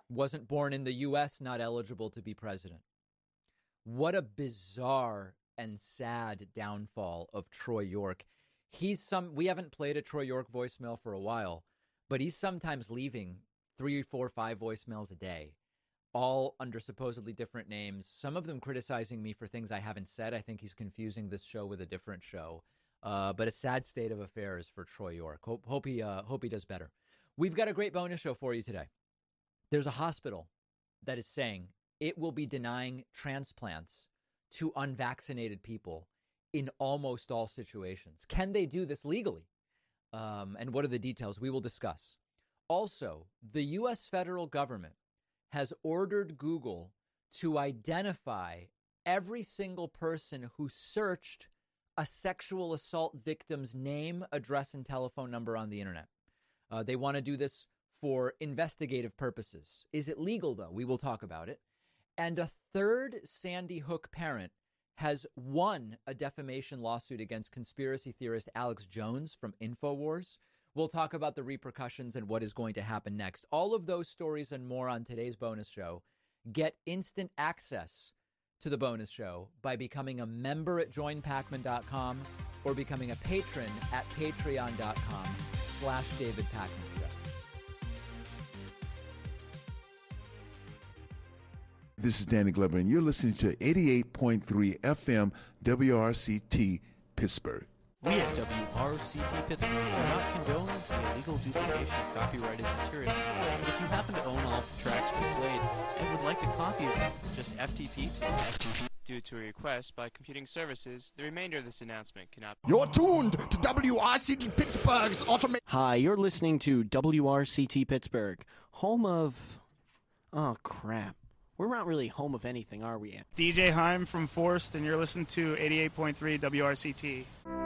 Wasn't born in the U.S., not eligible to be president. What a bizarre and sad downfall of Troy York. We haven't played a Troy York voicemail for a while, but he's sometimes leaving 3, 4, 5 voicemails a day, all under supposedly different names. Some of them criticizing me for things I haven't said. I think he's confusing this show with a different show. But a sad state of affairs for Troy York. Hope he does better. We've got a great bonus show for you today. There's a hospital that is saying it will be denying transplants to unvaccinated people in almost all situations. Can they do this legally? And what are the details? We will discuss. Also, the U.S. federal government has ordered Google to identify every single person who searched a sexual assault victim's name, address, and telephone number on the internet. They want to do this for investigative purposes. Is it legal, though? We will talk about it. And a third Sandy Hook parent has won a defamation lawsuit against conspiracy theorist Alex Jones from InfoWars. We'll talk about the repercussions and what is going to happen next. All of those stories and more on today's bonus show. Get instant access to the bonus show by becoming a member at joinpacman.com or becoming a patron at patreon.com/David Pakman Show. This is Danny Glover, and you're listening to 88.3 FM WRCT Pittsburgh. We at WRCT Pittsburgh do not condone the illegal duplication of copyrighted material. If you happen to own all of the tracks we played and would like a copy of them, just FTP to FTP. Due to a request by computing services, the remainder of this announcement cannot be... You're tuned to WRCT Pittsburgh's automated... Hi, you're listening to WRCT Pittsburgh, home of... Oh, crap. We're not really home of anything, are we? DJ Heim from Forst, and you're listening to 88.3 WRCT.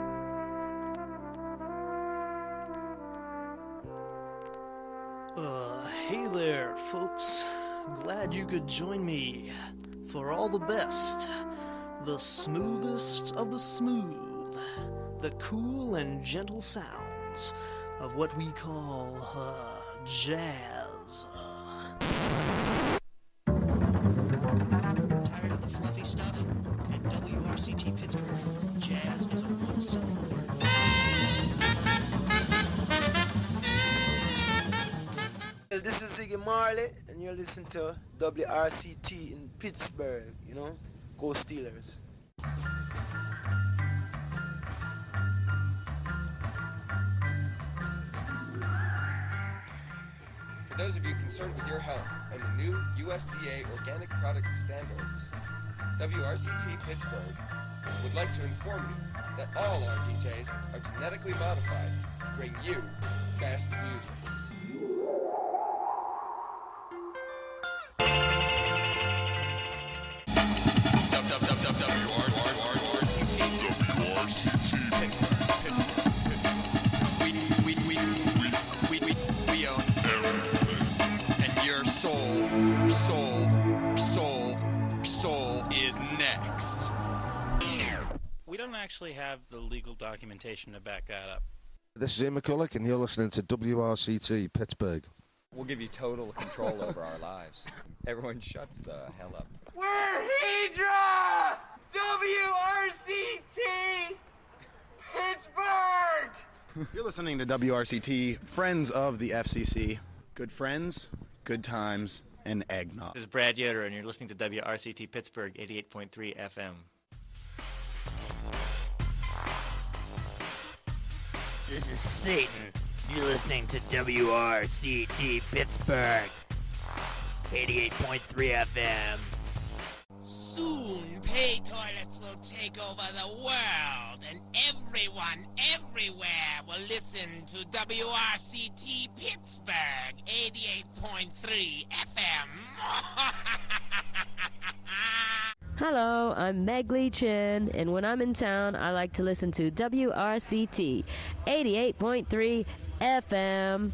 Hey there, folks. Glad you could join me for all the best, the smoothest of the smooth, the cool and gentle sounds of what we call jazz. Tired of the fluffy stuff? At WRCT Pittsburgh, jazz is a one-syllable word. This is Ziggy Marley, and you're listening to WRCT in Pittsburgh, you know? Go Steelers. For those of you concerned with your health and the new USDA organic product standards, WRCT Pittsburgh would like to inform you that all our DJs are genetically modified to bring you best music. We own and your soul is next. We don't actually have the legal documentation to back that up. This is Ian McCulloch, and you're listening to WRCT Pittsburgh. We'll give you total control over our lives. Everyone shuts the hell up. We're Hydra! WRCT Pittsburgh! You're listening to WRCT, Friends of the FCC. Good friends, good times, and eggnog. This is Brad Yoder, and you're listening to WRCT Pittsburgh 88.3 FM. This is Satan. You're listening to WRCT Pittsburgh 88.3 FM. Soon, pay toilets will take over the world, and everyone, everywhere will listen to WRCT Pittsburgh 88.3 FM. Hello, I'm Meg Lee Chin, and when I'm in town, I like to listen to WRCT 88.3 FM.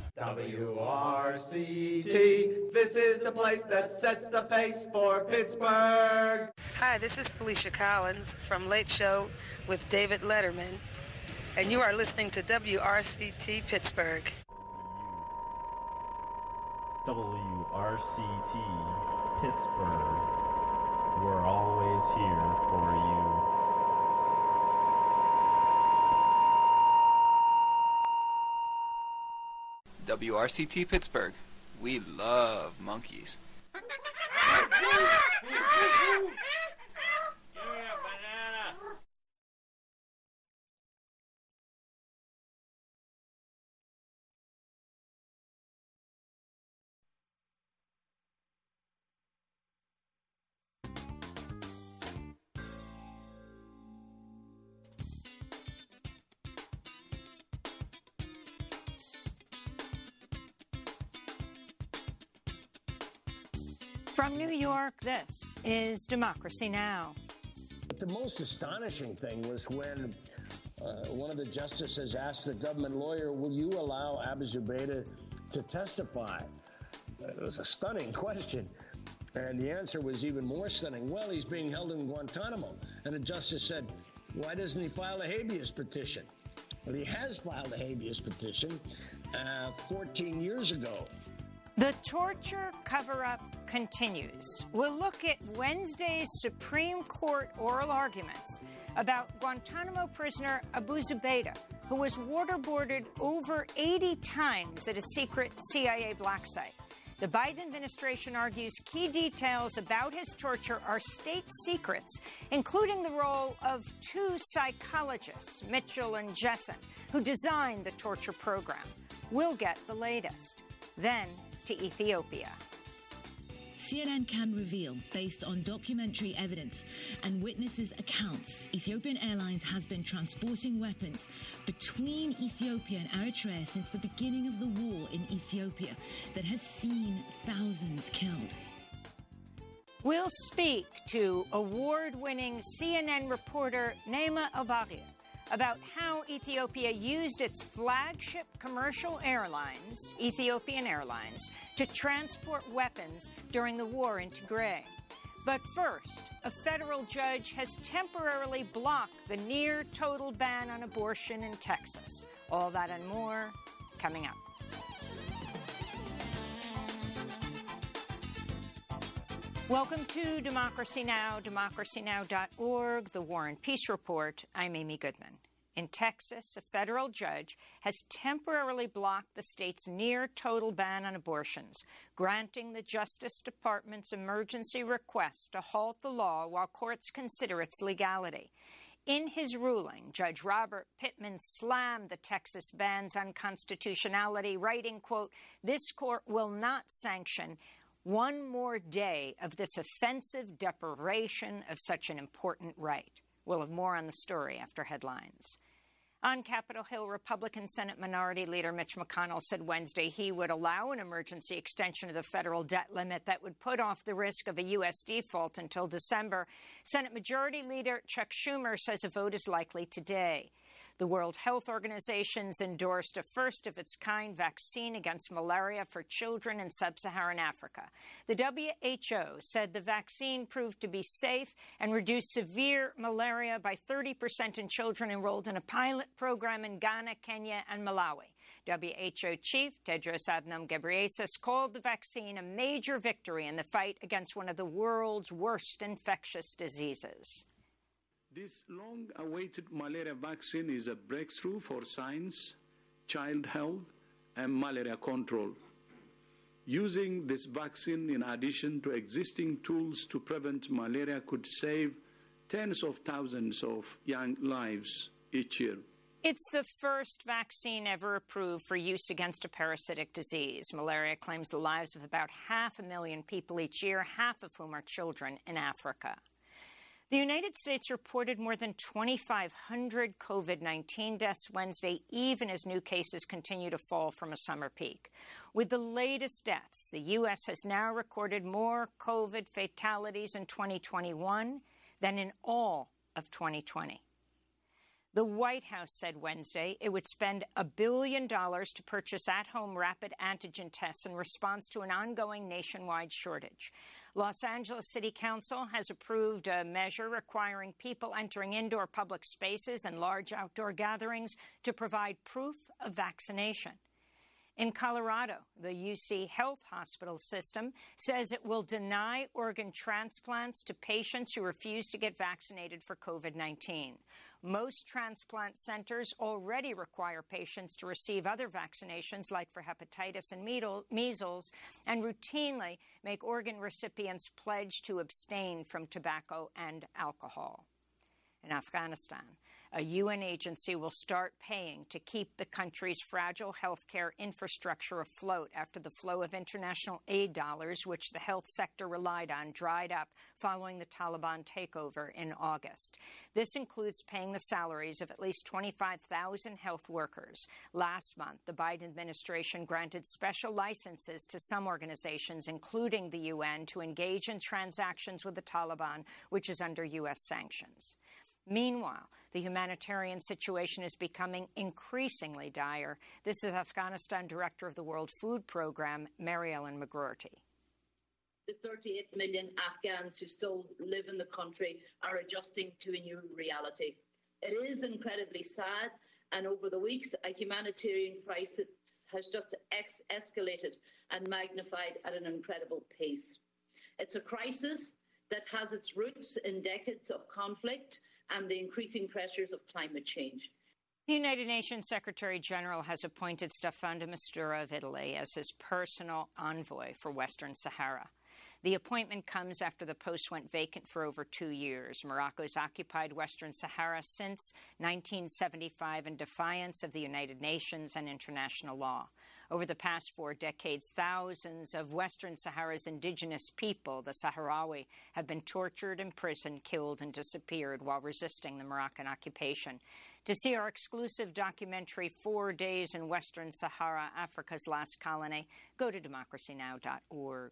WRCT, this is the place that sets the pace for Pittsburgh. Hi, this is Felicia Collins from Late Show with David Letterman, and you are listening to WRCT Pittsburgh. WRCT Pittsburgh, we're always here for you. WRCT Pittsburgh. We love monkeys. From New York, this is Democracy Now! The most astonishing thing was when one of the justices asked the government lawyer, will you allow Abu Zubaydah to testify? It was a stunning question. And the answer was even more stunning. Well, he's being held in Guantanamo. And the justice said, why doesn't he file a habeas petition? Well, he has filed a habeas petition 14 years ago. The torture cover-up continues. We'll look at Wednesday's Supreme Court oral arguments about Guantanamo prisoner Abu Zubaydah, who was waterboarded over 80 times at a secret CIA black site. The Biden administration argues key details about his torture are state secrets, including the role of two psychologists, Mitchell and Jessen, who designed the torture program. We'll get the latest. Then to Ethiopia. CNN can reveal, based on documentary evidence and witnesses' accounts, Ethiopian Airlines has been transporting weapons between Ethiopia and Eritrea since the beginning of the war in Ethiopia that has seen thousands killed. We'll speak to award-winning CNN reporter Naima Albaria about how Ethiopia used its flagship commercial airlines, Ethiopian Airlines, to transport weapons during the war in Tigray. But first, a federal judge has temporarily blocked the near-total ban on abortion in Texas. All that and more coming up. Welcome to Democracy Now!, democracynow.org, the War and Peace Report. I'm Amy Goodman. In Texas, a federal judge has temporarily blocked the state's near-total ban on abortions, granting the Justice Department's emergency request to halt the law while courts consider its legality. In his ruling, Judge Robert Pittman slammed the Texas ban's unconstitutionality, writing, quote, "This court will not sanction one more day of this offensive deprivation of such an important right." We'll have more on the story after headlines. On Capitol Hill, Republican Senate Minority Leader Mitch McConnell said Wednesday he would allow an emergency extension of the federal debt limit that would put off the risk of a U.S. default until December. Senate Majority Leader Chuck Schumer says a vote is likely today. The World Health Organization's endorsed a first-of-its-kind vaccine against malaria for children in sub-Saharan Africa. The WHO said the vaccine proved to be safe and reduced severe malaria by 30% in children enrolled in a pilot program in Ghana, Kenya, and Malawi. WHO Chief Tedros Adhanom Ghebreyesus called the vaccine a major victory in the fight against one of the world's worst infectious diseases. This long-awaited malaria vaccine is a breakthrough for science, child health, and malaria control. Using this vaccine in addition to existing tools to prevent malaria could save tens of thousands of young lives each year. It's the first vaccine ever approved for use against a parasitic disease. Malaria claims the lives of about 500,000 people each year, half of whom are children in Africa. The United States reported more than 2,500 COVID-19 deaths Wednesday, even as new cases continue to fall from a summer peak. With the latest deaths, the U.S. has now recorded more COVID fatalities in 2021 than in all of 2020. The White House said Wednesday it would spend $1 billion to purchase at-home rapid antigen tests in response to an ongoing nationwide shortage. Los Angeles City Council has approved a measure requiring people entering indoor public spaces and large outdoor gatherings to provide proof of vaccination. In Colorado, the UC Health Hospital system says it will deny organ transplants to patients who refuse to get vaccinated for COVID-19. Most transplant centers already require patients to receive other vaccinations, like for hepatitis and measles, and routinely make organ recipients pledge to abstain from tobacco and alcohol. In Afghanistan, a UN agency will start paying to keep the country's fragile healthcare infrastructure afloat after the flow of international aid dollars, which the health sector relied on, dried up following the Taliban takeover in August. This includes paying the salaries of at least 25,000 health workers. Last month, the Biden administration granted special licenses to some organizations, including the UN, to engage in transactions with the Taliban, which is under U.S. sanctions. Meanwhile, the humanitarian situation is becoming increasingly dire. This is Afghanistan Director of the World Food Program, Mary Ellen McGroarty. The 38 million Afghans who still live in the country are adjusting to a new reality. It is incredibly sad, and over the weeks, a humanitarian crisis has just escalated and magnified at an incredible pace. It's a crisis that has its roots in decades of conflict and the increasing pressures of climate change. The United Nations Secretary General has appointed Staffan de Mistura of Italy as his personal envoy for Western Sahara. The appointment comes after the post went vacant for over 2 years. Morocco's occupied Western Sahara since 1975 in defiance of the United Nations and international law. Over the past 4 decades, thousands of Western Sahara's indigenous people, the Sahrawi, have been tortured, imprisoned, killed, and disappeared while resisting the Moroccan occupation. To see our exclusive documentary, 4 Days in Western Sahara, Africa's Last Colony, go to democracynow.org.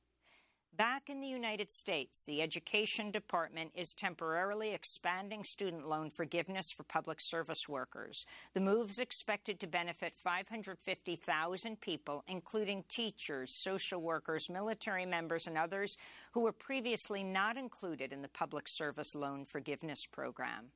Back in the United States, the Education Department is temporarily expanding student loan forgiveness for public service workers. The move is expected to benefit 550,000 people, including teachers, social workers, military members, and others who were previously not included in the public service loan forgiveness program.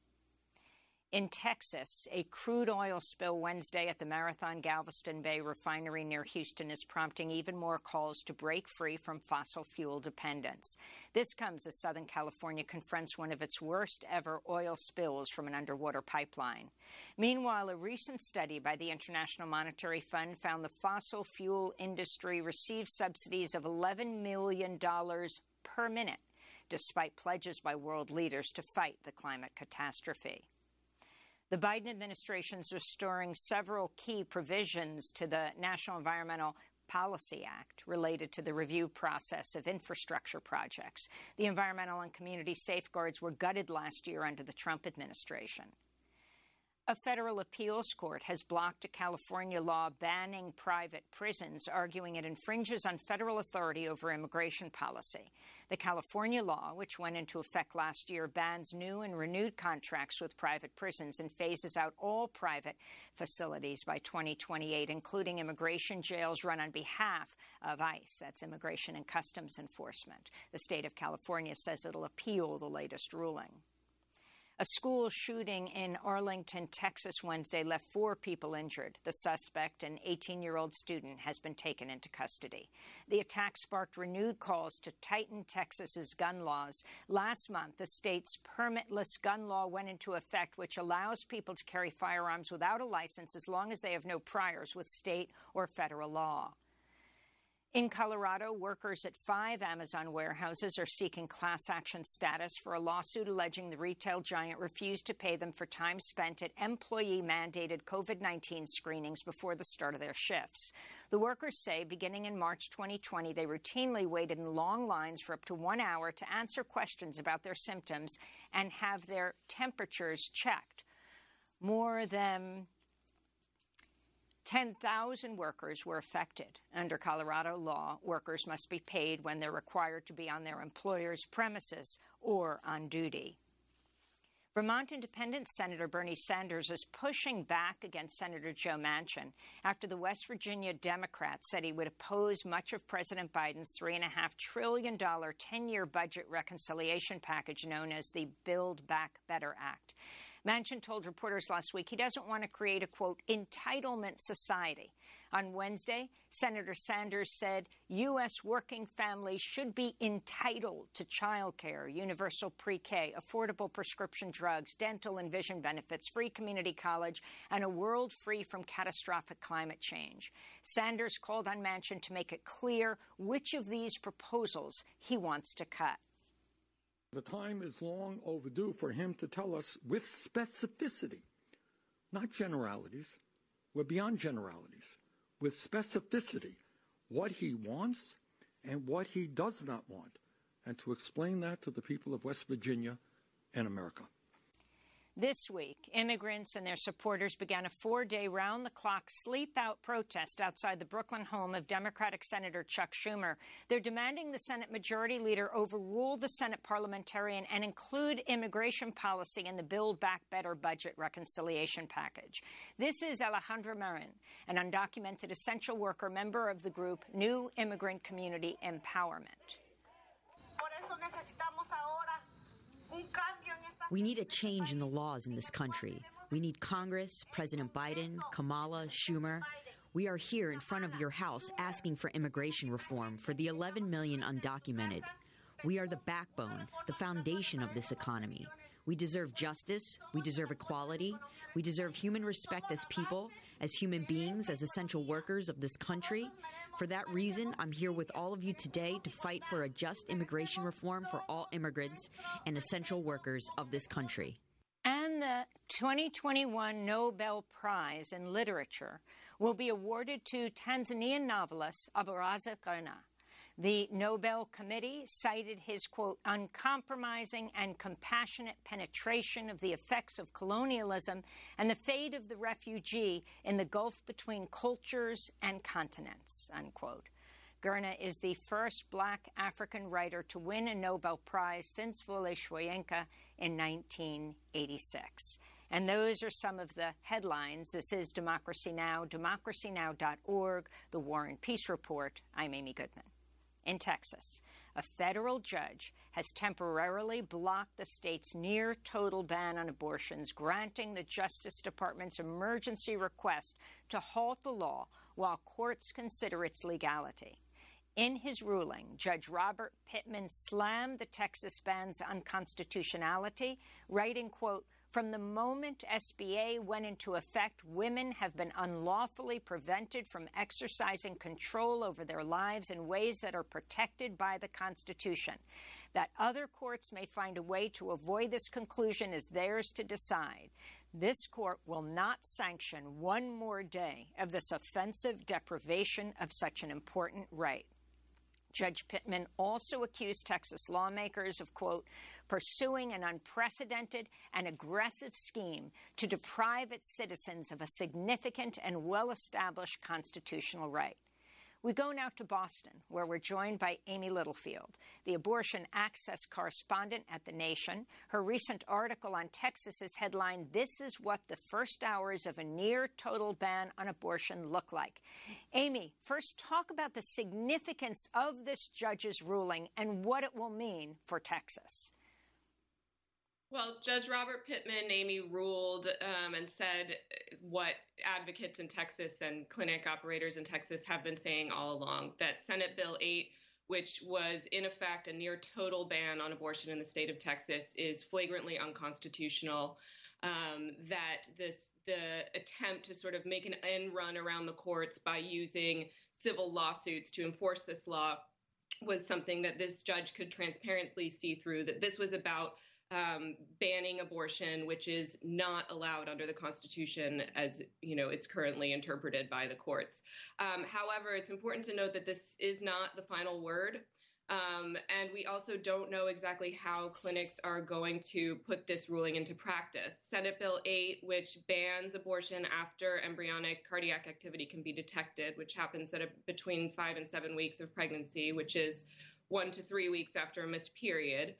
In Texas, a crude oil spill Wednesday at the Marathon Galveston Bay refinery near Houston is prompting even more calls to break free from fossil fuel dependence. This comes as Southern California confronts one of its worst ever oil spills from an underwater pipeline. Meanwhile, a recent study by the International Monetary Fund found the fossil fuel industry received subsidies of $11 million per minute, despite pledges by world leaders to fight the climate catastrophe. The Biden administration is restoring several key provisions to the National Environmental Policy Act related to the review process of infrastructure projects. The environmental and community safeguards were gutted last year under the Trump administration. A federal appeals court has blocked a California law banning private prisons, arguing it infringes on federal authority over immigration policy. The California law, which went into effect last year, bans new and renewed contracts with private prisons and phases out all private facilities by 2028, including immigration jails run on behalf of ICE. That's Immigration and Customs Enforcement. The state of California says it'll appeal the latest ruling. A school shooting in Arlington, Texas Wednesday left 4 people injured. The suspect, an 18-year-old student, has been taken into custody. The attack sparked renewed calls to tighten Texas's gun laws. Last month, the state's permitless gun law went into effect, which allows people to carry firearms without a license as long as they have no priors with state or federal law. In Colorado, workers at 5 Amazon warehouses are seeking class action status for a lawsuit alleging the retail giant refused to pay them for time spent at employee-mandated COVID-19 screenings before the start of their shifts. The workers say beginning in March 2020, they routinely waited in long lines for up to 1 hour to answer questions about their symptoms and have their temperatures checked. More than 10,000 workers were affected. Under Colorado law, workers must be paid when they're required to be on their employer's premises or on duty. Vermont Independent Senator Bernie Sanders is pushing back against Senator Joe Manchin after the West Virginia Democrat said he would oppose much of President Biden's $3.5 trillion 10-year budget reconciliation package known as the Build Back Better Act. Manchin told reporters last week he doesn't want to create a, quote, entitlement society. On Wednesday, Senator Sanders said U.S. working families should be entitled to child care, universal pre-K, affordable prescription drugs, dental and vision benefits, free community college, and a world free from catastrophic climate change. Sanders called on Manchin to make it clear which of these proposals he wants to cut. The time is long overdue for him to tell us with specificity, not generalities. We're beyond generalities. With specificity, what he wants and what he does not want, and to explain that to the people of West Virginia and America. This week, immigrants and their supporters began a 4-day round-the-clock sleep-out protest outside the Brooklyn home of Democratic Senator Chuck Schumer. They're demanding the Senate Majority Leader overrule the Senate parliamentarian and include immigration policy in the Build Back Better budget reconciliation package. This is Alejandra Marin, an undocumented essential worker member of the group New Immigrant Community Empowerment. We need a change in the laws in this country. We need Congress, President Biden, Kamala, Schumer. We are here in front of your house asking for immigration reform for the 11 million undocumented. We are the backbone, the foundation of this economy. We deserve justice. We deserve equality. We deserve human respect as people, as human beings, as essential workers of this country. For that reason, I'm here with all of you today to fight for a just immigration reform for all immigrants and essential workers of this country. And the 2021 Nobel Prize in Literature will be awarded to Tanzanian novelist Abaraza Garna. The Nobel Committee cited his, quote, uncompromising and compassionate penetration of the effects of colonialism and the fate of the refugee in the gulf between cultures and continents, unquote. Garna is the first black African writer to win a Nobel Prize since Wole Soyinka in 1986. And those are some of the headlines. This is Democracy Now!, democracynow.org, The War and Peace Report. I'm Amy Goodman. In Texas, a federal judge has temporarily blocked the state's near-total ban on abortions, granting the Justice Department's emergency request to halt the law while courts consider its legality. In his ruling, Judge Robert Pittman slammed the Texas ban's unconstitutionality, writing, quote, from the moment SBA went into effect, women have been unlawfully prevented from exercising control over their lives in ways that are protected by the Constitution. That other courts may find a way to avoid this conclusion is theirs to decide. This court will not sanction one more day of this offensive deprivation of such an important right. Judge Pittman also accused Texas lawmakers of, quote, pursuing an unprecedented and aggressive scheme to deprive its citizens of a significant and well-established constitutional right. We go now to Boston, where we're joined by Amy Littlefield, the abortion access correspondent at The Nation. Her recent article on Texas is headlined, "This is what the first hours of a near-total ban on abortion look like." Amy, first talk about the significance of this judge's ruling and what it will mean for Texas. Well, Judge Robert Pittman, Amy, ruled and said what advocates in Texas and clinic operators in Texas have been saying all along, that Senate Bill 8, which was in effect a near total ban on abortion in the state of Texas, is flagrantly unconstitutional, that the attempt to sort of make an end run around the courts by using civil lawsuits to enforce this law was something that this judge could transparently see through, that this was about banning abortion, which is not allowed under the Constitution as, you know, it's currently interpreted by the courts. However, it's important to note that this is not the final word. And we also don't know exactly how clinics are going to put this ruling into practice. Senate Bill 8, which bans abortion after embryonic cardiac activity can be detected, which happens at between 5 and 7 weeks of pregnancy, which is 1 to 3 weeks after a missed period.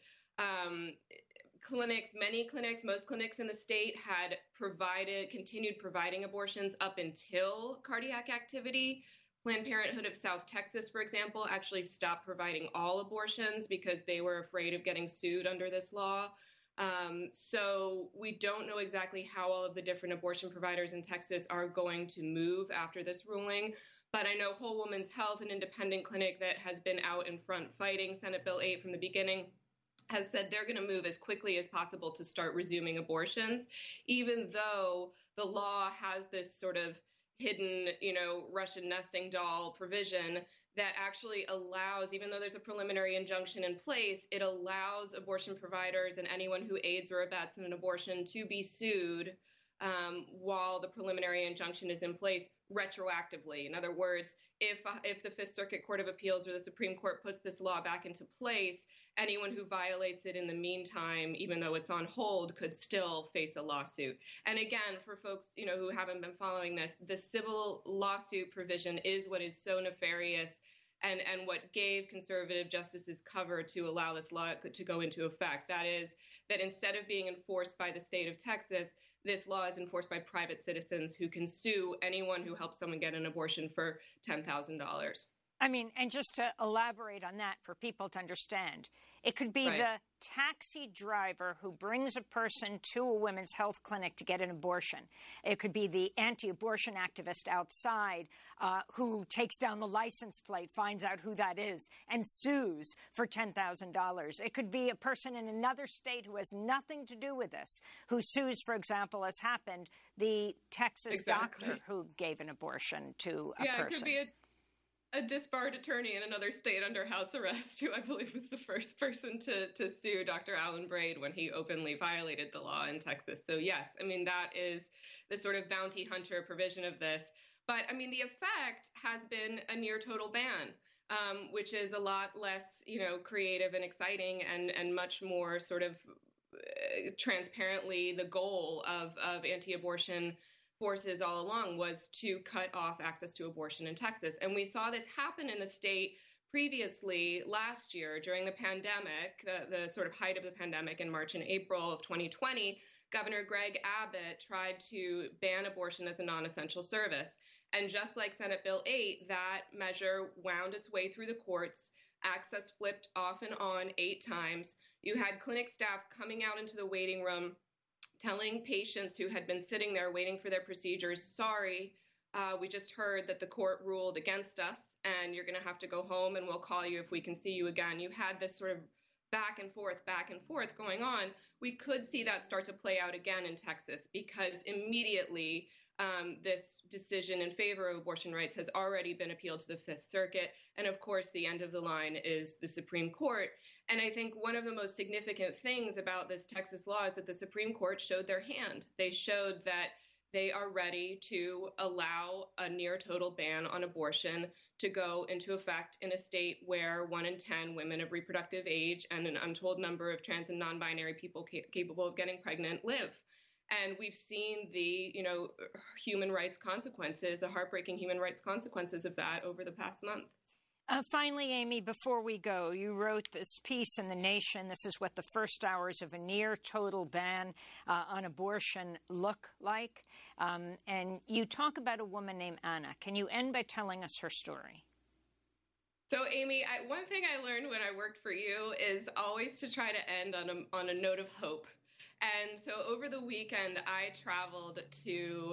Most clinics in the state had continued providing abortions up until cardiac activity. Planned Parenthood of South Texas, for example, actually stopped providing all abortions because they were afraid of getting sued under this law. So we don't know exactly how all of the different abortion providers in Texas are going to move after this ruling. But I know Whole Woman's Health, an independent clinic that has been out in front fighting Senate Bill 8 from the beginning, has said they're going to move as quickly as possible to start resuming abortions, even though the law has this sort of hidden, Russian nesting doll provision that actually allows, even though there's a preliminary injunction in place, it allows abortion providers and anyone who aids or abets in an abortion to be sued while the preliminary injunction is in place retroactively. In other words, if the Fifth Circuit Court of Appeals or the Supreme Court puts this law back into place, anyone who violates it in the meantime, even though it's on hold, could still face a lawsuit. And again, for folks, who haven't been following this, the civil lawsuit provision is what is so nefarious and what gave conservative justices cover to allow this law to go into effect. That is, that instead of being enforced by the state of Texas, this law is enforced by private citizens who can sue anyone who helps someone get an abortion for $10,000. I mean, and just to elaborate on that for people to understand, it could be the taxi driver who brings a person to a women's health clinic to get an abortion. It could be the anti-abortion activist outside who takes down the license plate, finds out who that is, and sues for $10,000. It could be a person in another state who has nothing to do with this, who sues, for example, as happened, the Texas doctor who gave an abortion to a person. It could be a disbarred attorney in another state under house arrest, who I believe was the first person to sue Dr. Alan Braid when he openly violated the law in Texas. So yes, I mean, that is the sort of bounty hunter provision of this. But I mean, the effect has been a near total ban, which is a lot less, creative and exciting and much more sort of transparently the goal of anti-abortion forces all along was to cut off access to abortion in Texas. And we saw this happen in the state previously last year during the pandemic, the sort of height of the pandemic in March and April of 2020. Governor Greg Abbott tried to ban abortion as a non-essential service. And just like Senate Bill 8, that measure wound its way through the courts. Access flipped off and on 8 times. You had clinic staff coming out into the waiting room telling patients who had been sitting there waiting for their procedures, sorry, we just heard that the court ruled against us and you're going to have to go home and we'll call you if we can see you again. You had this sort of back and forth going on. We could see that start to play out again in Texas because immediately this decision in favor of abortion rights has already been appealed to the Fifth Circuit. And of course, the end of the line is the Supreme Court. And I think one of the most significant things about this Texas law is that the Supreme Court showed their hand. They showed that they are ready to allow a near total ban on abortion to go into effect in a state where 1 in 10 women of reproductive age and an untold number of trans and non-binary people capable of getting pregnant live. And we've seen the, human rights consequences, the heartbreaking human rights consequences of that over the past month. Finally, Amy, before we go, you wrote this piece in The Nation. This is what the first hours of a near total ban on abortion look like. And you talk about a woman named Anna. Can you end by telling us her story? So, Amy, one thing I learned when I worked for you is always to try to end on a note of hope. And so over the weekend, I traveled to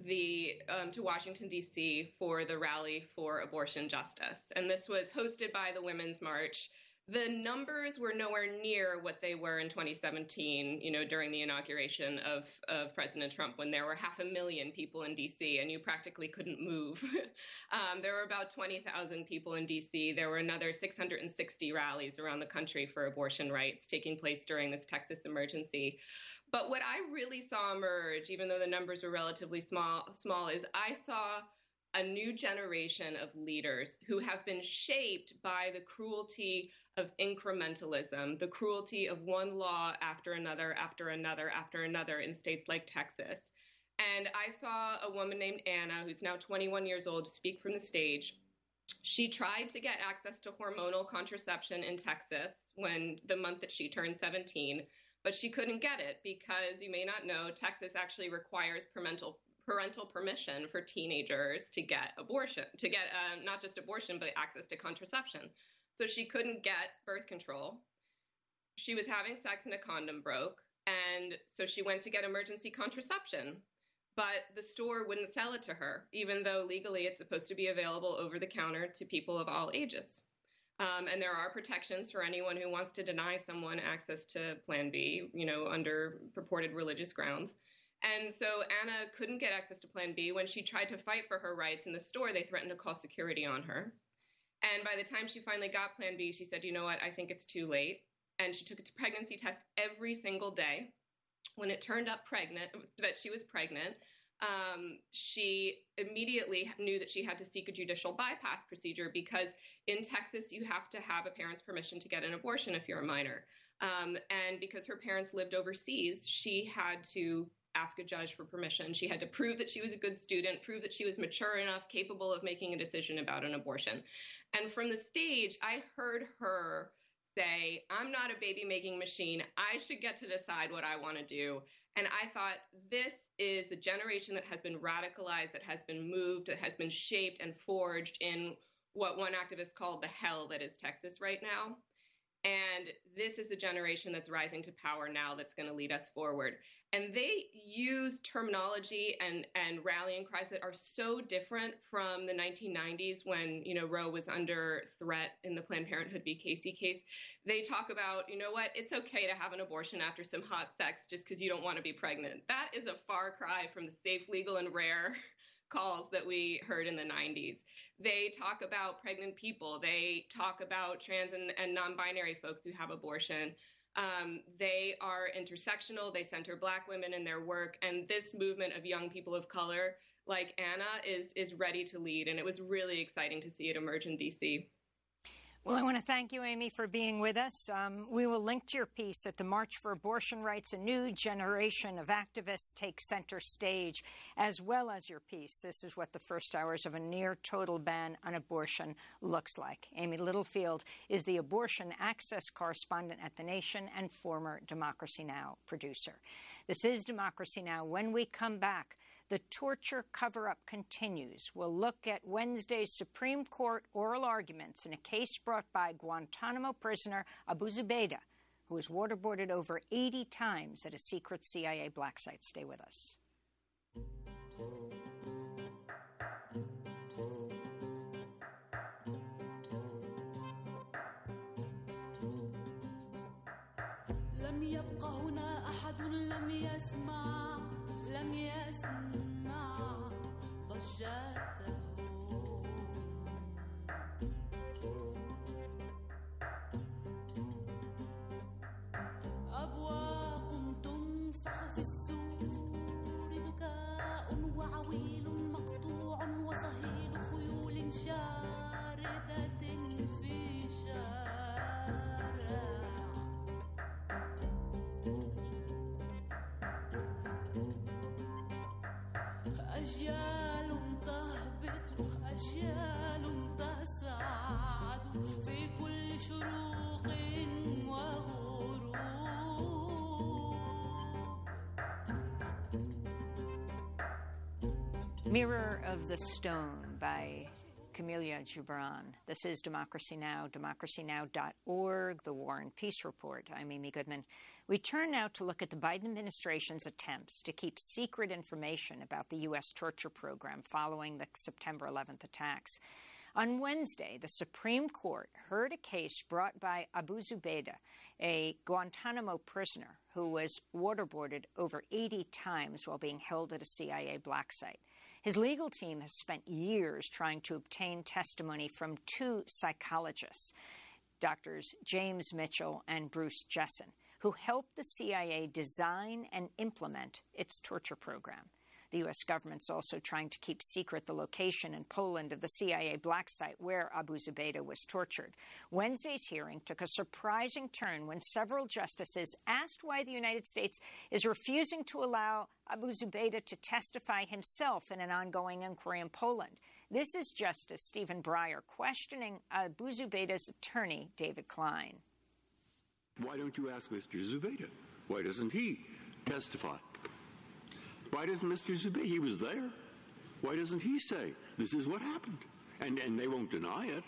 Washington, D.C. for the Rally for Abortion Justice. And this was hosted by the Women's March. The numbers were nowhere near what they were in 2017, during the inauguration of President Trump, when there were 500,000 people in D.C. and you practically couldn't move. There were about 20,000 people in D.C. There were another 660 rallies around the country for abortion rights taking place during this Texas emergency. But what I really saw emerge, even though the numbers were relatively small, is I saw a new generation of leaders who have been shaped by the cruelty of incrementalism, the cruelty of one law after another, after another, after another in states like Texas. And I saw a woman named Anna, who's now 21 years old, speak from the stage. She tried to get access to hormonal contraception in Texas the month that she turned 17, but she couldn't get it because, you may not know, Texas actually requires parental permission for teenagers to get abortion, not just abortion, but access to contraception. So she couldn't get birth control. She was having sex and a condom broke. And so she went to get emergency contraception, but the store wouldn't sell it to her, even though legally it's supposed to be available over the counter to people of all ages. And there are protections for anyone who wants to deny someone access to Plan B, under purported religious grounds. And so Anna couldn't get access to Plan B. When she tried to fight for her rights in the store, they threatened to call security on her. And by the time she finally got Plan B, she said, you know what, I think it's too late. And she took a pregnancy test every single day. When it turned up that she was pregnant, she immediately knew that she had to seek a judicial bypass procedure, because in Texas, you have to have a parent's permission to get an abortion if you're a minor. And because her parents lived overseas, she had to ask a judge for permission. She had to prove that she was a good student, prove that she was mature enough, capable of making a decision about an abortion. And from the stage, I heard her say, I'm not a baby-making machine. I should get to decide what I want to do. And I thought, this is the generation that has been radicalized, that has been moved, that has been shaped and forged in what one activist called the hell that is Texas right now. And this is the generation that's rising to power now that's going to lead us forward. And they use terminology and rallying cries that are so different from the 1990s when, Roe was under threat in the Planned Parenthood v. Casey case. They talk about, it's okay to have an abortion after some hot sex just because you don't want to be pregnant. That is a far cry from the safe, legal, and rare calls that we heard in the 90s. They talk about pregnant people. They talk about trans and non-binary folks who have abortion. They are intersectional. They center Black women in their work. And this movement of young people of color like Anna is ready to lead. And it was really exciting to see it emerge in D.C. Well, I want to thank you, Amy, for being with us. We will link to your piece at the March for Abortion Rights. A new generation of activists take center stage, as well as your piece. This is what the first hours of a near-total ban on abortion looks like. Amy Littlefield is the abortion access correspondent at The Nation and former Democracy Now! Producer. This is Democracy Now! When we come back, the torture cover-up continues. We'll look at Wednesday's Supreme Court oral arguments in a case brought by Guantanamo prisoner Abu Zubaydah, who was waterboarded over 80 times at a secret CIA black site. Stay with us. لم يبق هنا أحد لم يسمع ضجاته أبواق تنفخ في السور بكاء وعويل مقطوع وصهيل خيول شاردة في شارع أجيال تهبط أجيال تسعد في كل شروق وغروب. Mirror of the Stone by Camelia Gibran. This is Democracy Now!, democracynow.org, The War and Peace Report. I'm Amy Goodman. We turn now to look at the Biden administration's attempts to keep secret information about the U.S. torture program following the September 11th attacks. On Wednesday, the Supreme Court heard a case brought by Abu Zubaydah, a Guantanamo prisoner who was waterboarded over 80 times while being held at a CIA black site. His legal team has spent years trying to obtain testimony from two psychologists, Drs. James Mitchell and Bruce Jessen, who helped the CIA design and implement its torture program. The U.S. government's also trying to keep secret the location in Poland of the CIA black site where Abu Zubaydah was tortured. Wednesday's hearing took a surprising turn when several justices asked why the United States is refusing to allow Abu Zubaydah to testify himself in an ongoing inquiry in Poland. This is Justice Stephen Breyer questioning Abu Zubaydah's attorney, David Klein. Why don't you ask Mr. Zubaydah? Why doesn't he testify? Why doesn't Mr. Zubaydah? He was there. Why doesn't he say, this is what happened? And they won't deny it.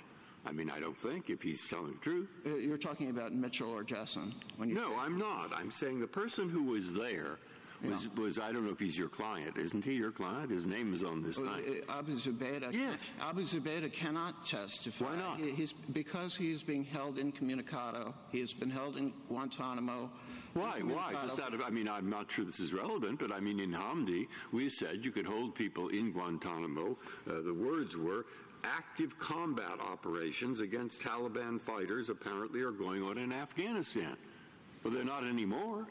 I mean, I don't think, if he's telling the truth. You're talking about Mitchell or Jessen? No, I'm not. I'm saying the person who was there was I don't know if he's your client. Isn't he your client? His name is on this thing. Abu Zubaydah. Yes. Abu Zubaydah cannot testify. Why not? Because he is being held incommunicado. He has been held in Guantanamo. Why? Just out of, I mean, I'm not sure this is relevant, but I mean, in Hamdi, we said you could hold people in Guantanamo. The words were, active combat operations against Taliban fighters apparently are going on in Afghanistan. Well, they're not anymore.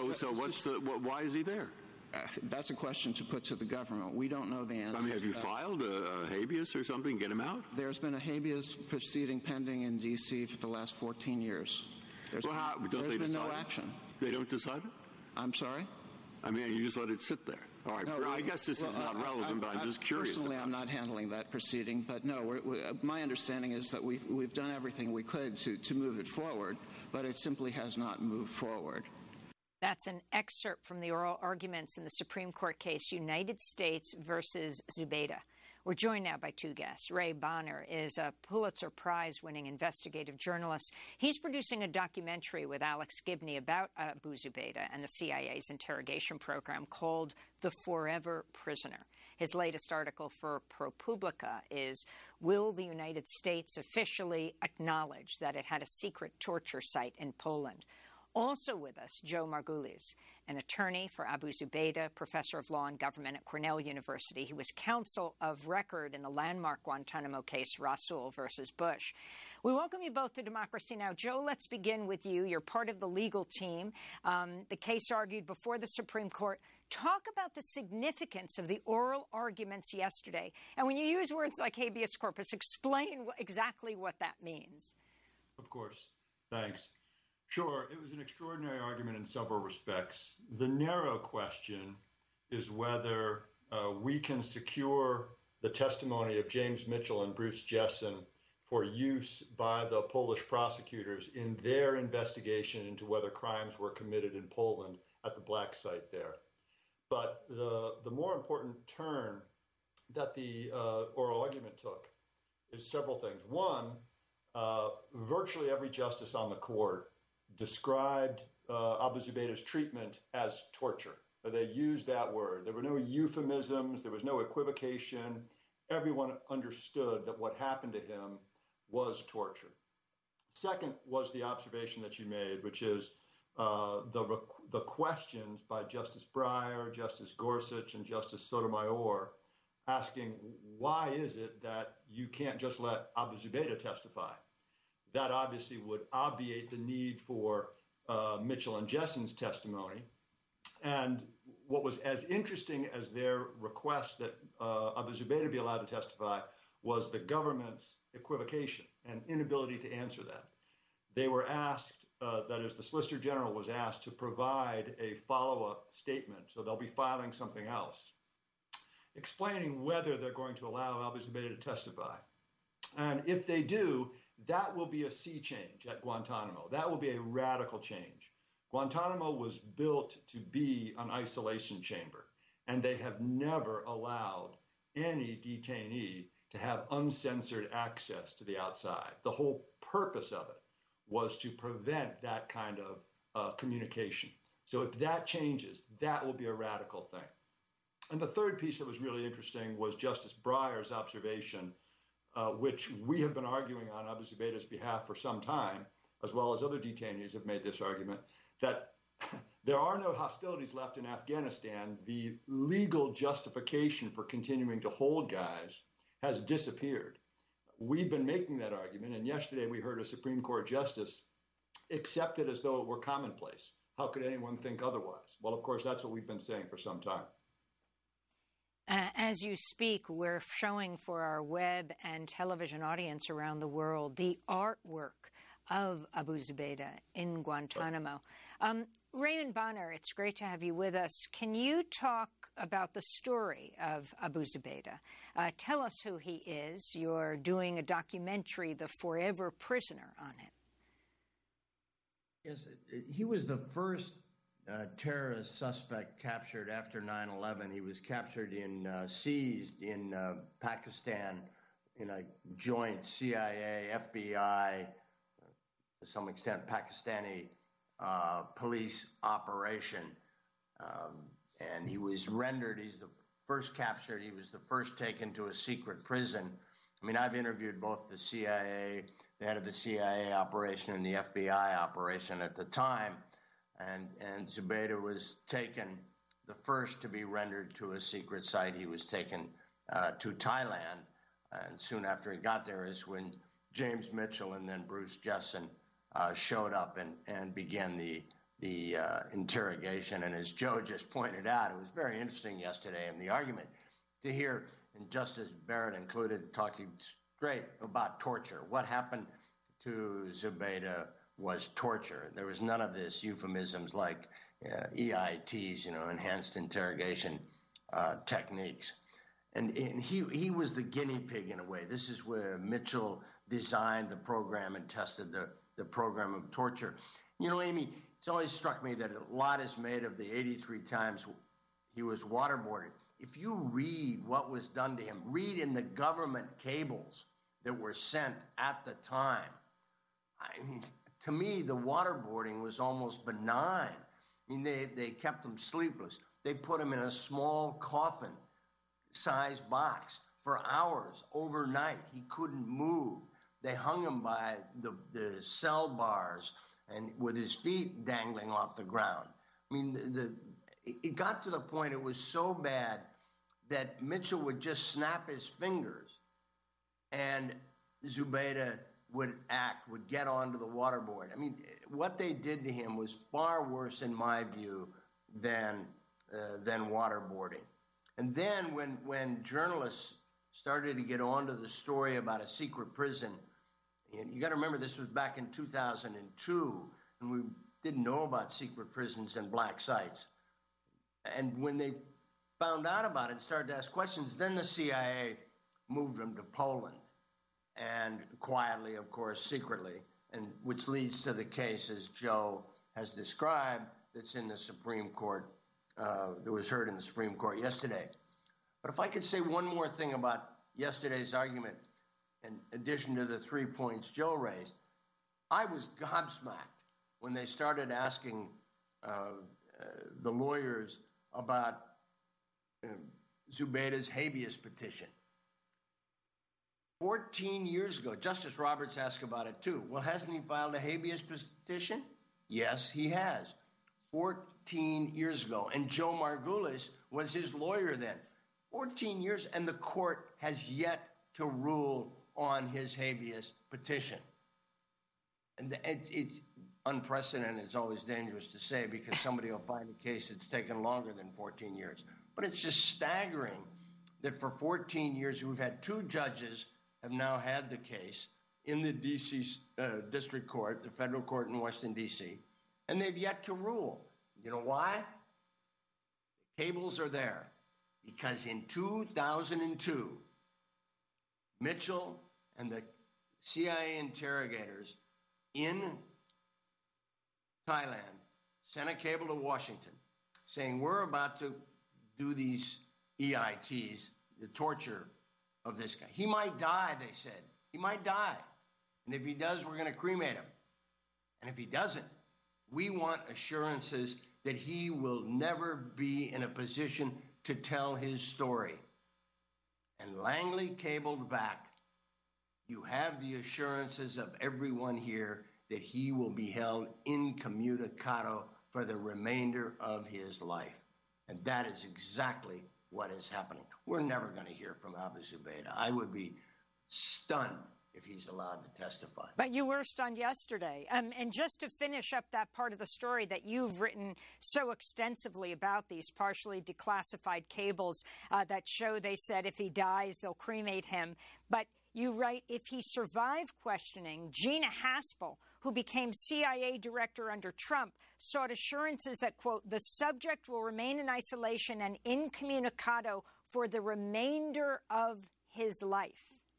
Why is he there? That's a question to put to the government. We don't know the answer. I mean, have you filed a habeas or something? Get him out? There's been a habeas proceeding pending in D.C. for the last 14 years. There's been no action. They don't decide it? I'm sorry? I mean, you just let it sit there. All right. I guess this is not relevant, but I'm just curious. Personally, I'm not handling that proceeding. But no, my understanding is that we've done everything we could to move it forward, but it simply has not moved forward. That's an excerpt from the oral arguments in the Supreme Court case United States versus Zubaydah. We're joined now by two guests. Ray Bonner is a Pulitzer Prize-winning investigative journalist. He's producing a documentary with Alex Gibney about Abu Zubaydah and the CIA's interrogation program called The Forever Prisoner. His latest article for ProPublica is, will the United States officially acknowledge that it had a secret torture site in Poland? Also with us, Joe Margulies, an attorney for Abu Zubaydah, professor of law and government at Cornell University. He was counsel of record in the landmark Guantanamo case, Rasul versus Bush. We welcome you both to Democracy Now! Joe, let's begin with you. You're part of the legal team. The case argued before the Supreme Court. Talk about the significance of the oral arguments yesterday. And when you use words like habeas corpus, explain exactly what that means. Of course. Thanks. Sure, it was an extraordinary argument in several respects. The narrow question is whether we can secure the testimony of James Mitchell and Bruce Jessen for use by the Polish prosecutors in their investigation into whether crimes were committed in Poland at the black site there. But the more important turn that the oral argument took is several things. One, virtually every justice on the court described Abu Zubaydah's treatment as torture. They used that word. There were no euphemisms. There was no equivocation. Everyone understood that what happened to him was torture. Second was the observation that you made, which is the questions by Justice Breyer, Justice Gorsuch, and Justice Sotomayor asking, why is it that you can't just let Abu Zubaydah testify? That obviously would obviate the need for Mitchell and Jessen's testimony. And what was as interesting as their request that Abu Zubaydah be allowed to testify was the government's equivocation and inability to answer that. They were asked, that is, the Solicitor General was asked to provide a follow-up statement, so they'll be filing something else, explaining whether they're going to allow Abu Zubaydah to testify. And if they do, that will be a sea change at Guantanamo. That will be a radical change. Guantanamo was built to be an isolation chamber, and they have never allowed any detainee to have uncensored access to the outside. The whole purpose of it was to prevent that kind of communication. So if that changes, that will be a radical thing. And the third piece that was really interesting was Justice Breyer's observation, which we have been arguing on Abu Zubaydah's behalf for some time, as well as other detainees have made this argument, that there are no hostilities left in Afghanistan. The legal justification for continuing to hold guys has disappeared. We've been making that argument, and yesterday we heard a Supreme Court justice accept it as though it were commonplace. How could anyone think otherwise? Well, of course, that's what we've been saying for some time. As you speak, we're showing for our web and television audience around the world the artwork of Abu Zubaydah in Guantanamo. Raymond Bonner, it's great to have you with us. Can you talk about the story of Abu Zubaydah? Tell us who he is. You're doing a documentary, The Forever Prisoner, on it. Yes, he was the first terrorist suspect captured after 9/11. He was captured seized in Pakistan in a joint CIA, FBI, to some extent Pakistani police operation. And he was rendered, he's the first captured, he was the first taken to a secret prison. I mean, I've interviewed both the CIA, the head of the CIA operation and the FBI operation at the time, and Zubaydah was taken, the first to be rendered to a secret site. He was taken to Thailand, and soon after he got there is when James Mitchell and then Bruce Jessen showed up and began the interrogation. And as Joe just pointed out, it was very interesting yesterday in the argument to hear, and Justice Barrett included, talking straight about torture. What happened to Zubaydah was torture. There was none of this euphemisms like EITs, enhanced interrogation techniques. And he was the guinea pig in a way. This is where Mitchell designed the program and tested the program of torture. Amy, it's always struck me that a lot is made of the 83 times he was waterboarded. If you read what was done to him, read in the government cables that were sent at the time. I mean, to me, the waterboarding was almost benign. I mean, they kept him sleepless. They put him in a small coffin-sized box for hours overnight. He couldn't move. They hung him by the cell bars and with his feet dangling off the ground. I mean, it got to the point it was so bad that Mitchell would just snap his fingers and Zubaydah would get onto the waterboard. I mean, what they did to him was far worse, in my view, than waterboarding. And then when journalists started to get onto the story about a secret prison, and you got to remember this was back in 2002, and we didn't know about secret prisons and black sites. And when they found out about it and started to ask questions, then the CIA moved them to Poland, and quietly, of course, secretly, and which leads to the case, as Joe has described, that's in the Supreme Court, that was heard in the Supreme Court yesterday. But if I could say one more thing about yesterday's argument, in addition to the 3 points Joe raised, I was gobsmacked when they started asking the lawyers about Zubaydah's habeas petition. 14 years ago, Justice Roberts asked about it too. Well, hasn't he filed a habeas petition? Yes, he has. 14 years ago. And Joe Margulis was his lawyer then. 14 years, and the court has yet to rule on his habeas petition. And it's unprecedented. It's always dangerous to say because somebody will find a case that's taken longer than 14 years. But it's just staggering that for 14 years we've had two judges have now had the case in the D.C. District Court, the federal court in Washington, D.C., and they've yet to rule. You know why? The cables are there. Because in 2002, Mitchell and the CIA interrogators in Thailand sent a cable to Washington saying, we're about to do these EITs, the torture of this guy. He might die, they said. He might die. And if he does, we're going to cremate him. And if he doesn't, we want assurances that he will never be in a position to tell his story. And Langley cabled back, you have the assurances of everyone here that he will be held incommunicado for the remainder of his life. And that is exactly what is happening. We're never going to hear from Abu Zubaydah. I would be stunned if he's allowed to testify. But you were stunned yesterday. And just to finish up that part of the story that you've written so extensively about these partially declassified cables that show, they said, if he dies, they'll cremate him. But you write, if he survived questioning, Gina Haspel, who became CIA director under Trump, sought assurances that, quote, the subject will remain in isolation and incommunicado for the remainder of his life.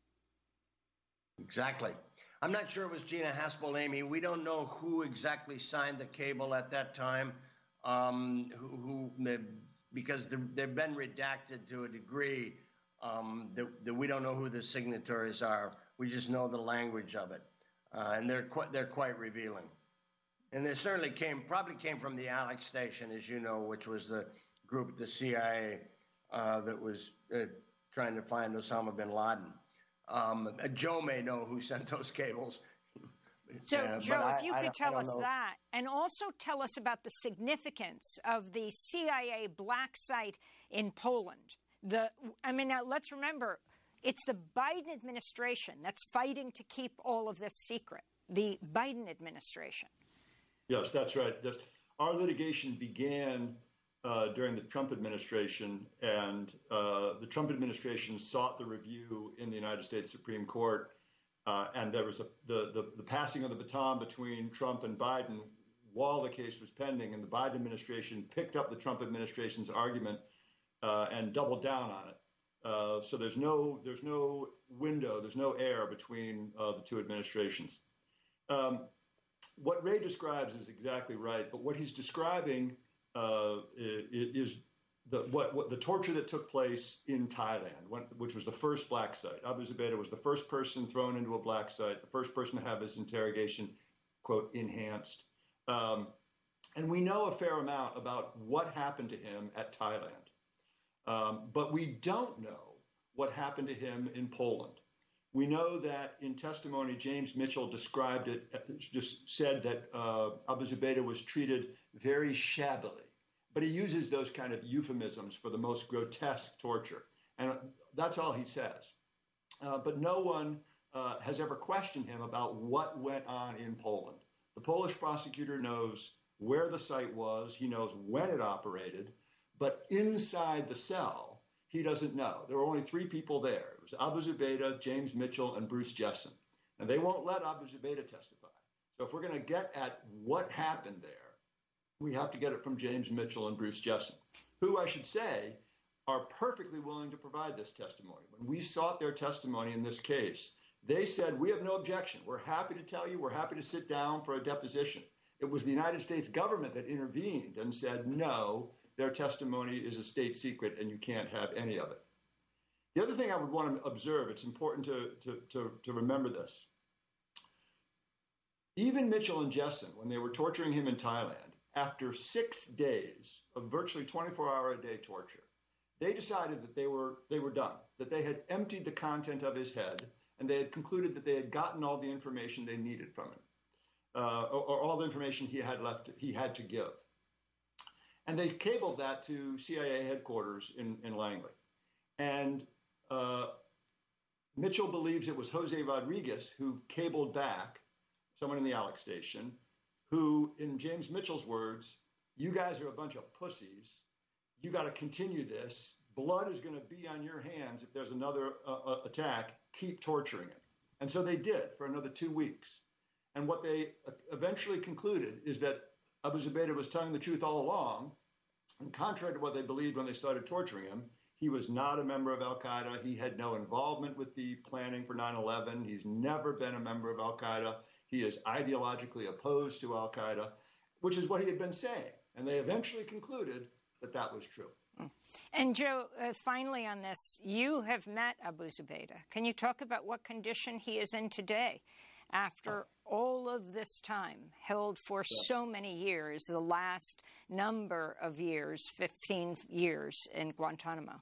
Exactly. I'm not sure it was Gina Haspel, Amy. We don't know who exactly signed the cable at that time, because they've been redacted to a degree. that we don't know who the signatories are. We just know the language of it, and they're quite revealing. And they certainly probably came from the Alex Station, as you know, which was the group at the CIA that was trying to find Osama bin Laden. Joe may know who sent those cables. So, Joe, if you could tell us that, and also tell us about the significance of the CIA black site in Poland. Now let's remember, it's the Biden administration that's fighting to keep all of this secret. The Biden administration. Yes, that's right. Our litigation began during the Trump administration, and the Trump administration sought the review in the United States Supreme Court. And there was the passing of the baton between Trump and Biden while the case was pending, and the Biden administration picked up the Trump administration's argument and doubled down on it. So there's no window, there's no air between the two administrations. What Ray describes is exactly right, but what he's describing is the torture that took place in Thailand, which was the first black site. Abu Zubaydah was the first person thrown into a black site, the first person to have his interrogation, quote, enhanced. And we know a fair amount about what happened to him at Thailand. But we don't know what happened to him in Poland. We know that in testimony, James Mitchell described it, just said that Abu Zubaydah was treated very shabbily. But he uses those kind of euphemisms for the most grotesque torture. And that's all he says. But no one has ever questioned him about what went on in Poland. The Polish prosecutor knows where the site was. He knows when it operated. But inside the cell, he doesn't know. There were only three people there. It was Abu Zubaydah, James Mitchell, and Bruce Jessen. And they won't let Abu Zubaydah testify. So if we're going to get at what happened there, we have to get it from James Mitchell and Bruce Jessen, who, I should say, are perfectly willing to provide this testimony. When we sought their testimony in this case, they said, we have no objection. We're happy to tell you. We're happy to sit down for a deposition. It was the United States government that intervened and said, no, their testimony is a state secret and you can't have any of it. The other thing I would want to observe, it's important to remember this. Even Mitchell and Jessen, when they were torturing him in Thailand, after 6 days of virtually 24-hour-a-day torture, they decided that they were done, that they had emptied the content of his head, and they had concluded that they had gotten all the information they needed from him, or all the information he had to give. And they cabled that to CIA headquarters in Langley. And Mitchell believes it was Jose Rodriguez who cabled back, someone in the Alex Station, who, in James Mitchell's words, you guys are a bunch of pussies. You got to continue this. Blood is going to be on your hands if there's another attack. Keep torturing it. And so they did for another 2 weeks. And what they eventually concluded is that Abu Zubaydah was telling the truth all along. And contrary to what they believed when they started torturing him, he was not a member of al-Qaeda. He had no involvement with the planning for 9/11. He's never been a member of al-Qaeda. He is ideologically opposed to al-Qaeda, which is what he had been saying. And they eventually concluded that that was true. And Joe, finally on this, you have met Abu Zubaydah. Can you talk about what condition he is in today after all of this time, held for so many years, the last number of years, 15 years in Guantanamo?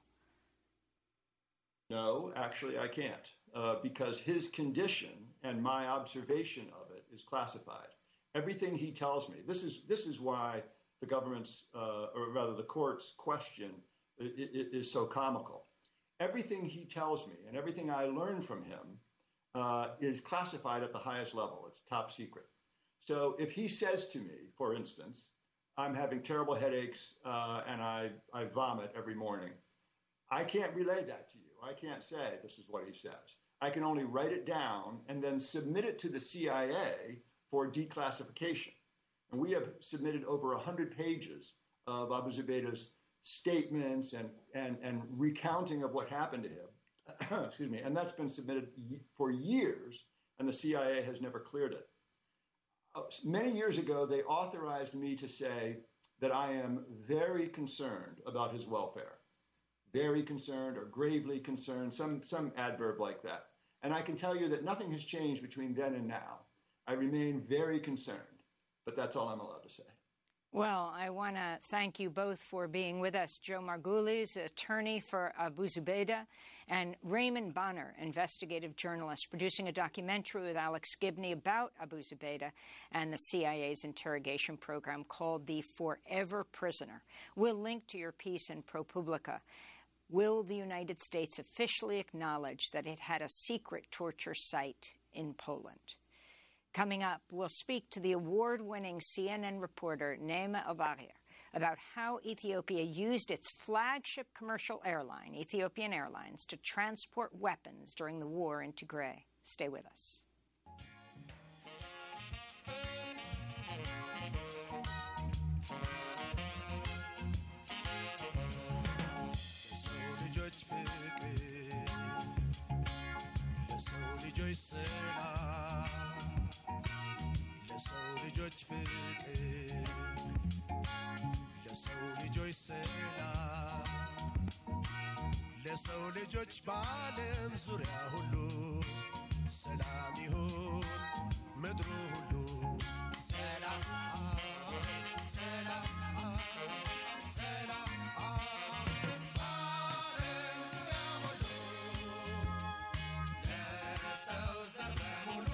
No, actually I can't, because his condition and my observation of it is classified. Everything he tells me, this is why the government's, or rather the court's question is so comical. Everything he tells me and everything I learn from him is classified at the highest level. It's top secret. So if he says to me, for instance, I'm having terrible headaches and I vomit every morning, I can't relay that to you. I can't say this is what he says. I can only write it down and then submit it to the CIA for declassification. And we have submitted over 100 pages of Abu Zubaydah's statements and recounting of what happened to him. Excuse me. And that's been submitted for years, and the CIA has never cleared it. Many years ago, they authorized me to say that I am very concerned about his welfare. very concerned or gravely concerned, some adverb like that. And I can tell you that nothing has changed between then and now. I remain very concerned, but that's all I'm allowed to say. Well, I want to thank you both for being with us. Joe Margulies, attorney for Abu Zubaydah, and Raymond Bonner, investigative journalist, producing a documentary with Alex Gibney about Abu Zubaydah and the CIA's interrogation program called The Forever Prisoner. We'll link to your piece in ProPublica. Will the United States officially acknowledge that it had a secret torture site in Poland? Coming up, we'll speak to the award-winning CNN reporter Naima Abagir about how Ethiopia used its flagship commercial airline, Ethiopian Airlines, to transport weapons during the war in Tigray. Stay with us. ለሰው ልጆች ፍቅር ለሰው ልጆች ሰላም ለሰው ልጆች በዓለም ዙሪያ ሁሉ ሰላም ይሁን ምድሩ ሁሉ ሰላም ሰላም ሰላም በዓለም ዙሪያ ሁሉ ለሰው ዘር በሙሉ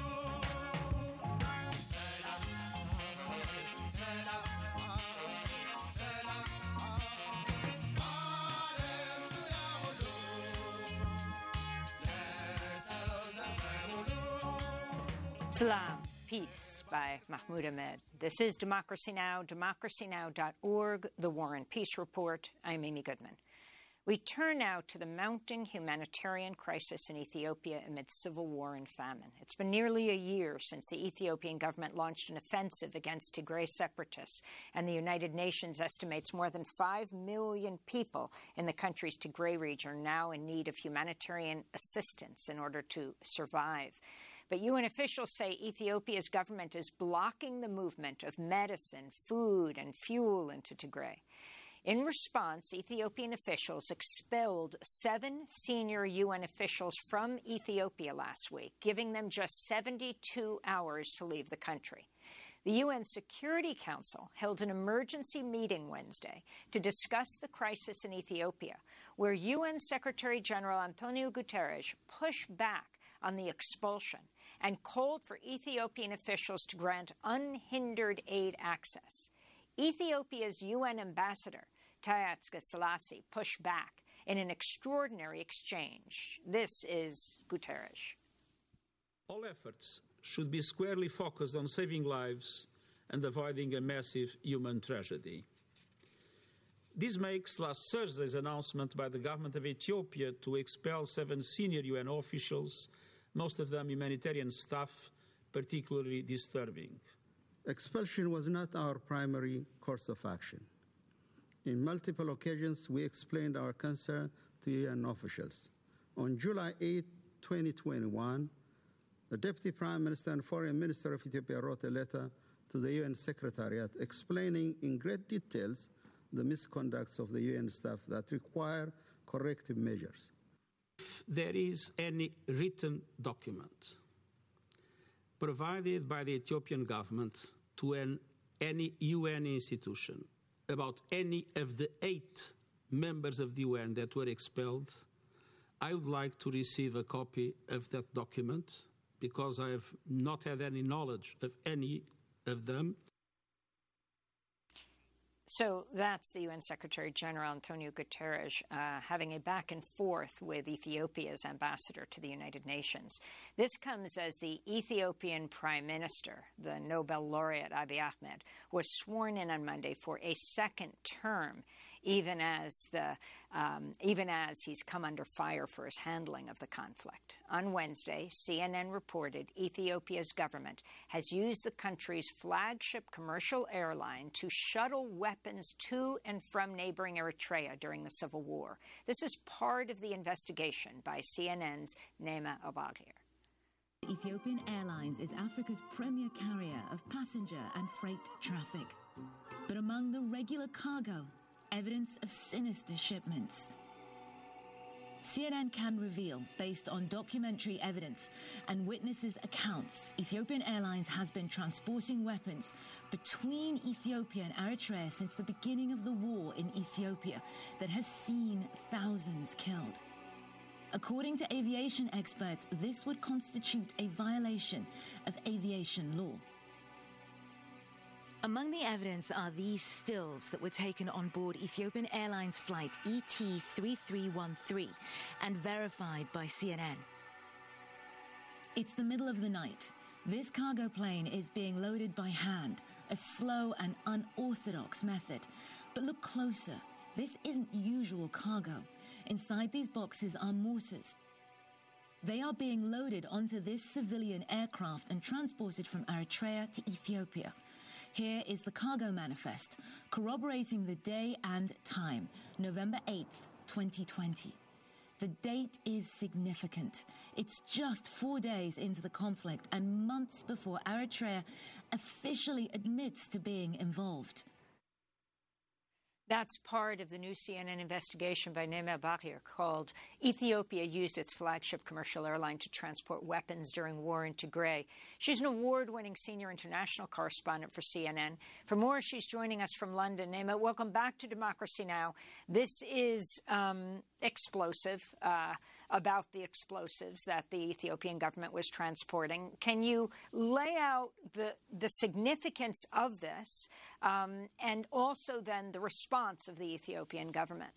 Salam, Peace by Mahmoud Ahmed. This is Democracy Now!, democracynow.org, The War and Peace Report. I'm Amy Goodman. We turn now to the mounting humanitarian crisis in Ethiopia amid civil war and famine. It's been nearly a year since the Ethiopian government launched an offensive against Tigray separatists, and the United Nations estimates more than 5 million people in the country's Tigray region are now in need of humanitarian assistance in order to survive. But UN officials say Ethiopia's government is blocking the movement of medicine, food, and fuel into Tigray. In response, Ethiopian officials expelled 7 senior UN officials from Ethiopia last week, giving them just 72 hours to leave the country. The UN Security Council held an emergency meeting Wednesday to discuss the crisis in Ethiopia, where UN Secretary General Antonio Guterres pushed back on the expulsion and called for Ethiopian officials to grant unhindered aid access. Ethiopia's UN ambassador, Tayatska Selassie, pushed back in an extraordinary exchange. This is Guterres. All efforts should be squarely focused on saving lives and avoiding a massive human tragedy. This makes last Thursday's announcement by the government of Ethiopia to expel 7 senior UN officials, most of them humanitarian staff, particularly disturbing. Expulsion was not our primary course of action. In multiple occasions, we explained our concern to UN officials. On July 8, 2021, the Deputy Prime Minister and Foreign Minister of Ethiopia wrote a letter to the UN Secretariat explaining in great details the misconducts of the UN staff that require corrective measures. If there is any written document provided by the Ethiopian government to any UN institution about any of the 8 members of the UN that were expelled, I would like to receive a copy of that document because I have not had any knowledge of any of them. So that's the UN Secretary General Antonio Guterres having a back and forth with Ethiopia's ambassador to the United Nations. This comes as the Ethiopian Prime Minister, the Nobel laureate Abiy Ahmed, was sworn in on Monday for a second term, even as he's come under fire for his handling of the conflict. On Wednesday, CNN reported Ethiopia's government has used the country's flagship commercial airline to shuttle weapons to and from neighboring Eritrea during the civil war. This is part of the investigation by CNN's Naima Abagir. Ethiopian Airlines is Africa's premier carrier of passenger and freight traffic. But among the regular cargo, evidence of sinister shipments. CNN can reveal, based on documentary evidence and witnesses' accounts, Ethiopian Airlines has been transporting weapons between Ethiopia and Eritrea since the beginning of the war in Ethiopia that has seen thousands killed. According to aviation experts, this would constitute a violation of aviation law. Among the evidence are these stills that were taken on board Ethiopian Airlines flight ET3313 and verified by CNN. It's the middle of the night. This cargo plane is being loaded by hand, a slow and unorthodox method. But look closer. This isn't usual cargo. Inside these boxes are mortars. They are being loaded onto this civilian aircraft and transported from Eritrea to Ethiopia. Here is the cargo manifest, corroborating the day and time, November 8th, 2020. The date is significant. It's just 4 days into the conflict and months before Eritrea officially admits to being involved. That's part of the new CNN investigation by Nema Bahir called Ethiopia Used Its Flagship Commercial Airline to Transport Weapons During War in Tigray. She's an award-winning senior international correspondent for CNN. For more, she's joining us from London. Nema, welcome back to Democracy Now! This is explosive, about the explosives that the Ethiopian government was transporting. Can you lay out the significance of this and also then the response of the Ethiopian government?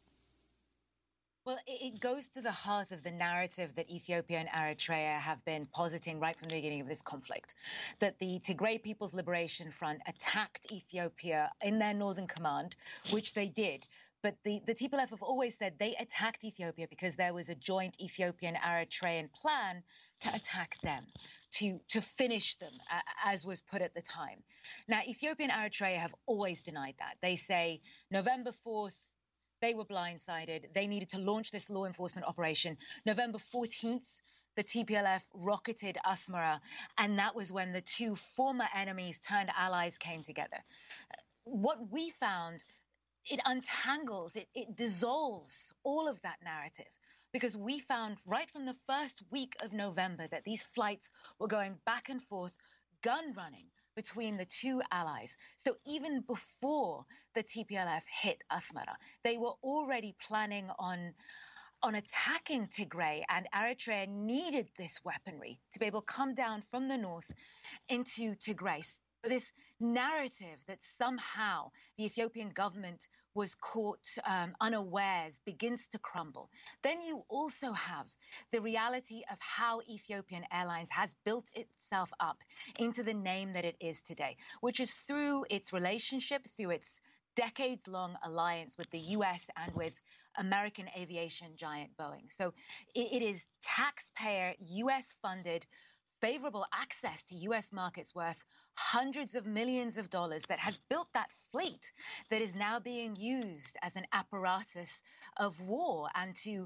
Well, it goes to the heart of the narrative that Ethiopia and Eritrea have been positing right from the beginning of this conflict, that the Tigray People's Liberation Front attacked Ethiopia in their northern command, which they did. But the TPLF have always said they attacked Ethiopia because there was a joint Ethiopian-Eritrean plan to attack them, to finish them, as was put at the time. Now, Ethiopia and Eritrea have always denied that. They say November 4th, they were blindsided. They needed to launch this law enforcement operation. November 14th, the TPLF rocketed Asmara, and that was when the two former enemies turned allies came together. What we found, it untangles, it dissolves all of that narrative, because we found right from the first week of November that these flights were going back and forth, gun running between the two allies. So even before the TPLF hit Asmara, they were already planning on attacking Tigray, and Eritrea needed this weaponry to be able to come down from the north into Tigray. So this narrative that somehow the Ethiopian government was caught unawares begins to crumble. Then you also have the reality of how Ethiopian Airlines has built itself up into the name that it is today, which is through its relationship, through its decades-long alliance with the U.S. and with American aviation giant Boeing. So it is taxpayer, U.S.-funded, favorable access to U.S. markets worth hundreds of millions of dollars that has built that fleet that is now being used as an apparatus of war and to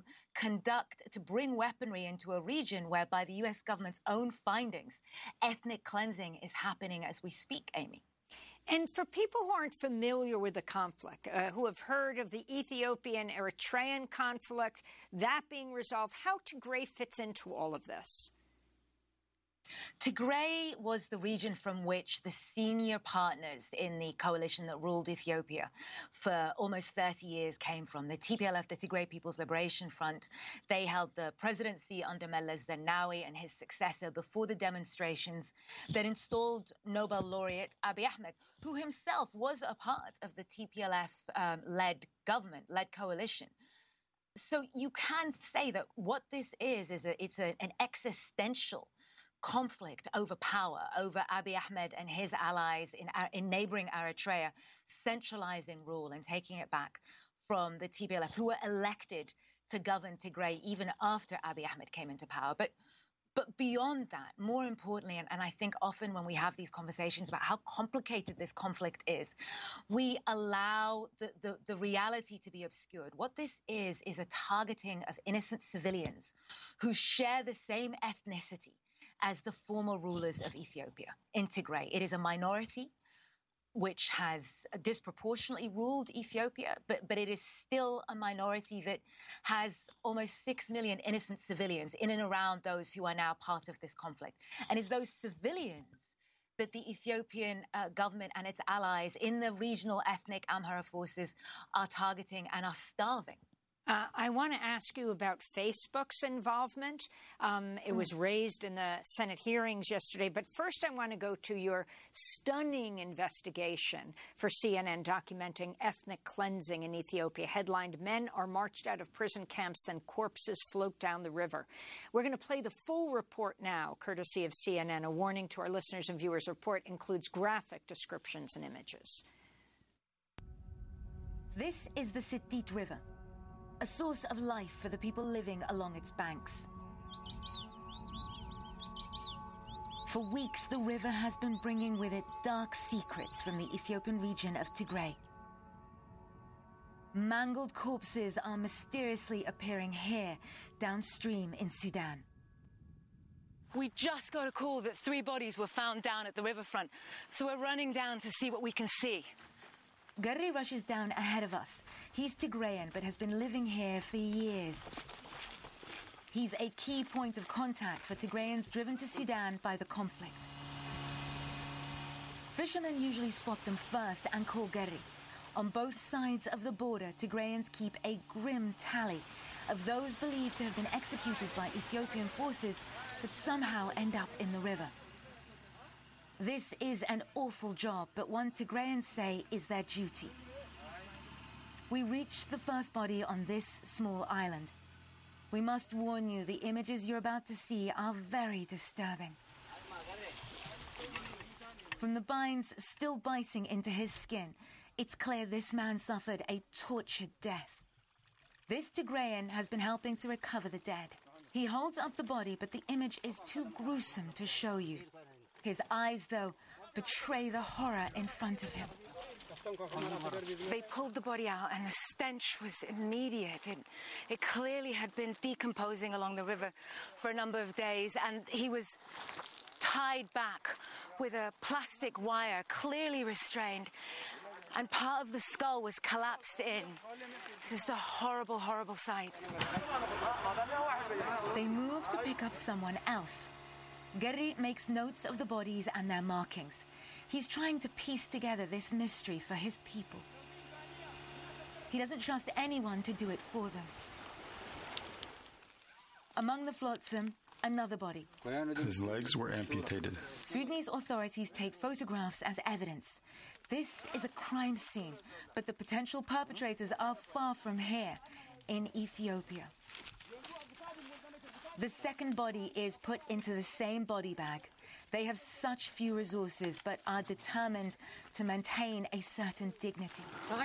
bring weaponry into a region where, by the U.S. government's own findings, ethnic cleansing is happening as we speak, Amy. And for people who aren't familiar with the conflict, who have heard of the Ethiopian-Eritrean conflict, that being resolved, how Tigray fits into all of this? Tigray was the region from which the senior partners in the coalition that ruled Ethiopia for almost 30 years came from. The TPLF, the Tigray People's Liberation Front, they held the presidency under Meles Zenawi and his successor before the demonstrations that installed Nobel laureate Abiy Ahmed, who himself was a part of the TPLF-led government, led coalition. So you can say that what this is an existential conflict over power, over Abiy Ahmed and his allies in neighboring Eritrea, centralizing rule and taking it back from the TPLF, who were elected to govern Tigray even after Abiy Ahmed came into power. But beyond that, more importantly, and I think often when we have these conversations about how complicated this conflict is, we allow the reality to be obscured. What this is a targeting of innocent civilians who share the same ethnicity as the former rulers of Ethiopia in Tigray. It is a minority which has disproportionately ruled Ethiopia, but it is still a minority that has almost 6 million innocent civilians in and around those who are now part of this conflict. And it's those civilians that the Ethiopian government and its allies in the regional ethnic Amhara forces are targeting and are starving. I want to ask you about Facebook's involvement. It was raised in the Senate hearings yesterday. But first, I want to go to your stunning investigation for CNN documenting ethnic cleansing in Ethiopia. Headlined, "Men are marched out of prison camps, then corpses float down the river." We're going to play the full report now, courtesy of CNN. A warning to our listeners and viewers: report includes graphic descriptions and images. This is the Sitit River, a source of life for the people living along its banks. For weeks, the river has been bringing with it dark secrets from the Ethiopian region of Tigray. Mangled corpses are mysteriously appearing here, downstream in Sudan. We just got a call that 3 bodies were found down at the riverfront, so we're running down to see what we can see. Garri rushes down ahead of us. He's Tigrayan, but has been living here for years. He's a key point of contact for Tigrayans driven to Sudan by the conflict. Fishermen usually spot them first and call Garri. On both sides of the border, Tigrayans keep a grim tally of those believed to have been executed by Ethiopian forces that somehow end up in the river. This is an awful job, but one Tigrayans say is their duty. We reached the first body on this small island. We must warn you, the images you're about to see are very disturbing. From the binds still biting into his skin, it's clear this man suffered a tortured death. This Tigrayan has been helping to recover the dead. He holds up the body, but the image is too gruesome to show you. His eyes, though, betray the horror in front of him. They pulled the body out and the stench was immediate. It clearly had been decomposing along the river for a number of days, and he was tied back with a plastic wire, clearly restrained, and part of the skull was collapsed in. It's just a horrible, horrible sight. They move to pick up someone else. Garri makes notes of the bodies and their markings. He's trying to piece together this mystery for his people. He doesn't trust anyone to do it for them. Among the flotsam, another body. His legs were amputated. Sudanese authorities take photographs as evidence. This is a crime scene, but the potential perpetrators are far from here, in Ethiopia. The second body is put into the same body bag. They have such few resources, but are determined to maintain a certain dignity.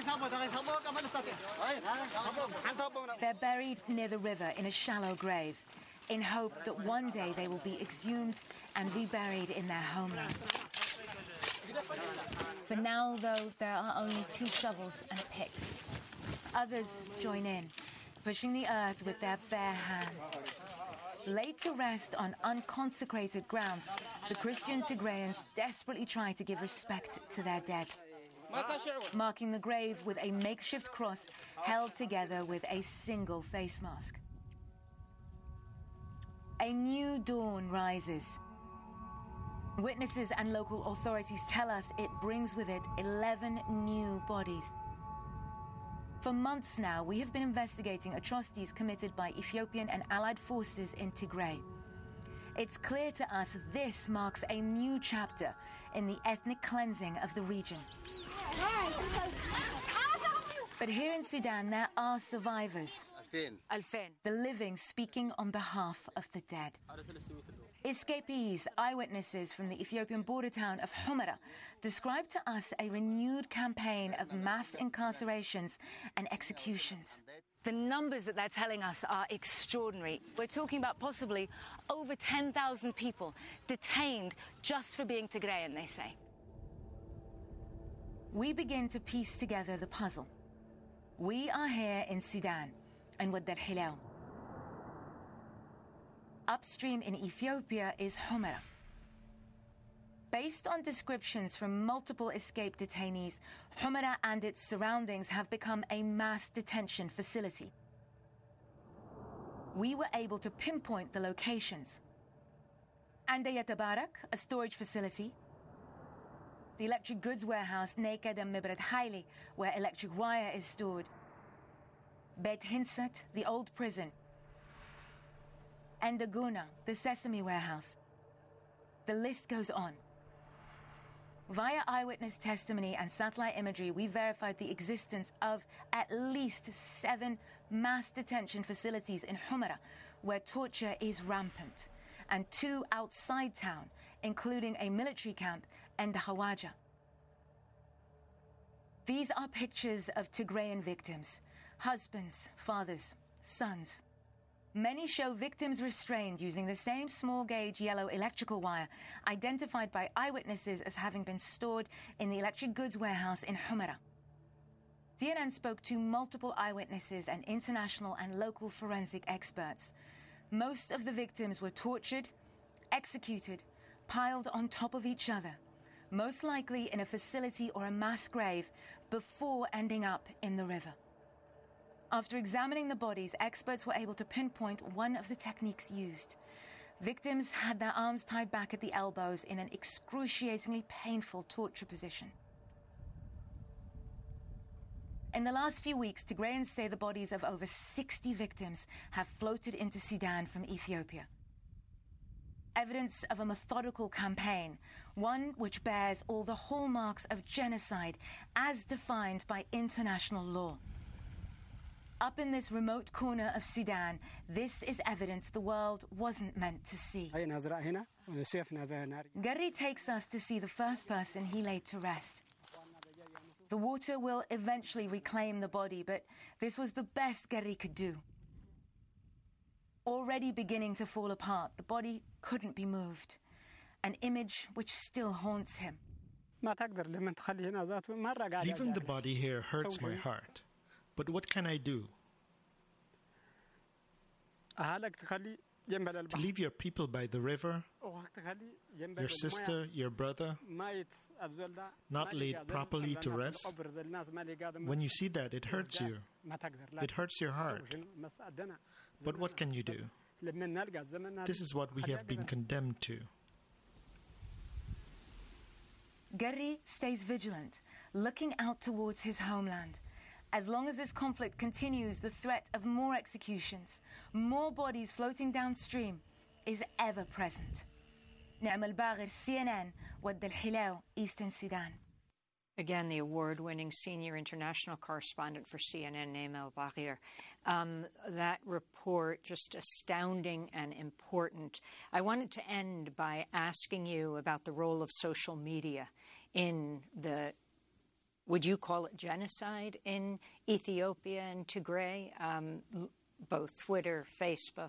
They're buried near the river in a shallow grave, in hope that one day they will be exhumed and reburied in their homeland. For now, though, there are only 2 shovels and a pick. Others join in, pushing the earth with their bare hands. Laid to rest on unconsecrated ground, the Christian Tigrayans desperately try to give respect to their dead, marking the grave with a makeshift cross held together with a single face mask. A new dawn rises. Witnesses and local authorities tell us it brings with it 11 new bodies. For months now, we have been investigating atrocities committed by Ethiopian and allied forces in Tigray. It's clear to us this marks a new chapter in the ethnic cleansing of the region. But here in Sudan, there are survivors. The living speaking on behalf of the dead. Escapees, eyewitnesses from the Ethiopian border town of Humera, describe to us a renewed campaign of mass incarcerations and executions. The numbers that they're telling us are extraordinary. We're talking about possibly over 10,000 people detained just for being Tigrayan, they say. We begin to piece together the puzzle. We are here in Sudan, in Wad al-Hilal. Upstream in Ethiopia is Humera. Based on descriptions from multiple escaped detainees, Humera and its surroundings have become a mass detention facility. We were able to pinpoint the locations. Andaya Tabarak, a storage facility. The electric goods warehouse Naked and Mibrat Haili, where electric wire is stored. Bet Hinsat, the old prison. And Daguna, the sesame warehouse. The list goes on. Via eyewitness testimony and satellite imagery, we verified the existence of at least 7 mass detention facilities in Humera, where torture is rampant, and 2 outside town, including a military camp and Hawaja. These are pictures of Tigrayan victims, husbands, fathers, sons. Many show victims restrained using the same small-gauge yellow electrical wire identified by eyewitnesses as having been stored in the electric goods warehouse in Humera. CNN spoke to multiple eyewitnesses and international and local forensic experts. Most of the victims were tortured, executed, piled on top of each other, most likely in a facility or a mass grave, before ending up in the river. After examining the bodies, experts were able to pinpoint one of the techniques used. Victims had their arms tied back at the elbows in an excruciatingly painful torture position. In the last few weeks, Tigrayans say the bodies of over 60 victims have floated into Sudan from Ethiopia. Evidence of a methodical campaign, one which bears all the hallmarks of genocide as defined by international law. Up in this remote corner of Sudan, this is evidence the world wasn't meant to see. Garri takes us to see the first person he laid to rest. The water will eventually reclaim the body, but this was the best Garri could do. Already beginning to fall apart, the body couldn't be moved, an image which still haunts him. Leaving the body here hurts my heart. But what can I do? To leave your people by the river, your sister, your brother, not laid properly to rest. When you see that, it hurts you. It hurts your heart. But what can you do? This is what we have been condemned to. Garri stays vigilant, looking out towards his homeland. As long as this conflict continues, the threat of more executions, more bodies floating downstream, is ever present. Naim al-Baghir, CNN, Wad al-Hilaw, Eastern Sudan. Again, the award-winning senior international correspondent for CNN, Naim al-Baghir. That report, just astounding and important. I wanted to end by asking you about the role of social media in the, would you call it genocide in Ethiopia and Tigray, both Twitter, Facebook?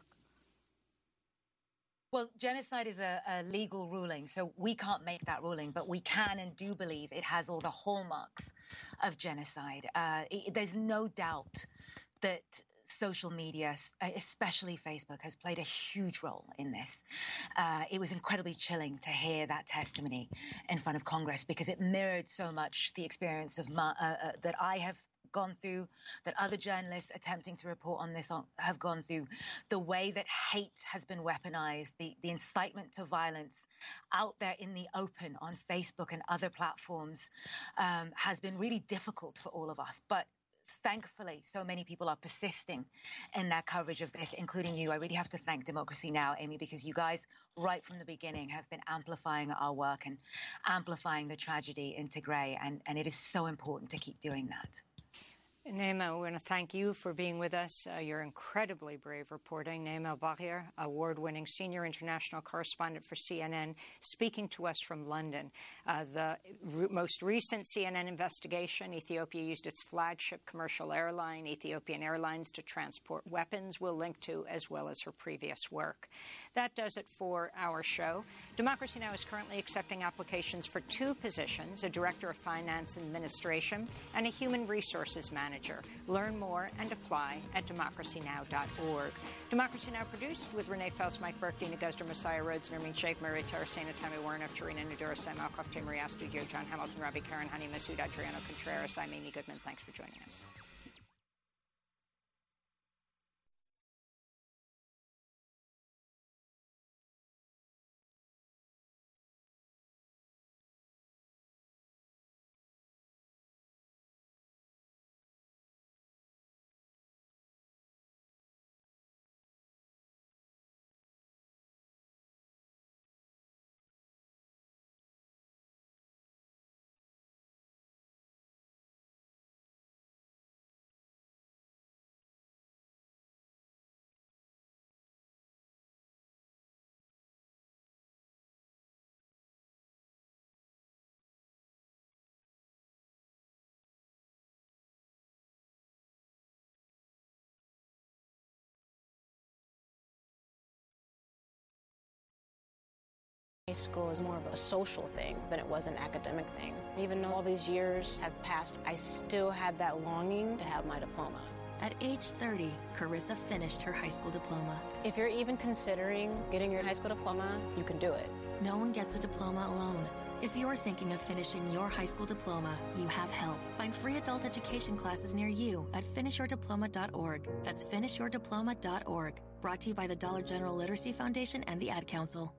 Well, genocide is a legal ruling, so we can't make that ruling, but we can and do believe it has all the hallmarks of genocide. There's no doubt that social media, especially Facebook, has played a huge role in this. It was incredibly chilling to hear that testimony in front of Congress because it mirrored so much the experience of that I have gone through, that other journalists attempting to report on this have gone through. The way that hate has been weaponized, the incitement to violence out there in the open on Facebook and other platforms has been really difficult for all of us. But thankfully, so many people are persisting in their coverage of this, including you. I really have to thank Democracy Now!, Amy, because you guys, right from the beginning, have been amplifying our work and amplifying the tragedy in Tigray, and it is so important to keep doing that. Naima, we want to thank you for being with us. You're incredibly brave reporting. Naim al-Baghir, award-winning senior international correspondent for CNN, speaking to us from London. The most recent CNN investigation, Ethiopia used its flagship commercial airline, Ethiopian Airlines, to transport weapons. We'll link to, as well as her previous work. That does it for our show. Democracy Now! Is currently accepting applications for 2 positions, a Director of Finance and Administration and a Human Resources Manager. manager. Learn more and apply at democracynow.org. Democracy Now! Produced with Renee Feltz, Mike Burke, Dina Guzder, Messiah Rhodes, Nermeen Sheikh, Maria Tarasena, Tammy Warren, Tarina Nadura, Sam Alcoff, Tim Maria Studio, John Hamilton, Ravi Karen, Honey Masood, Adriano Contreras. I'm Amy Goodman. Thanks for joining us. High school is more of a social thing than it was an academic thing. Even though all these years have passed, I still had that longing to have my diploma. At age 30, Carissa finished her high school diploma. If you're even considering getting your high school diploma, you can do it. No one gets a diploma alone. If you're thinking of finishing your high school diploma, you have help. Find free adult education classes near you at finishyourdiploma.org. That's finishyourdiploma.org. Brought to you by the Dollar General Literacy Foundation and the Ad Council.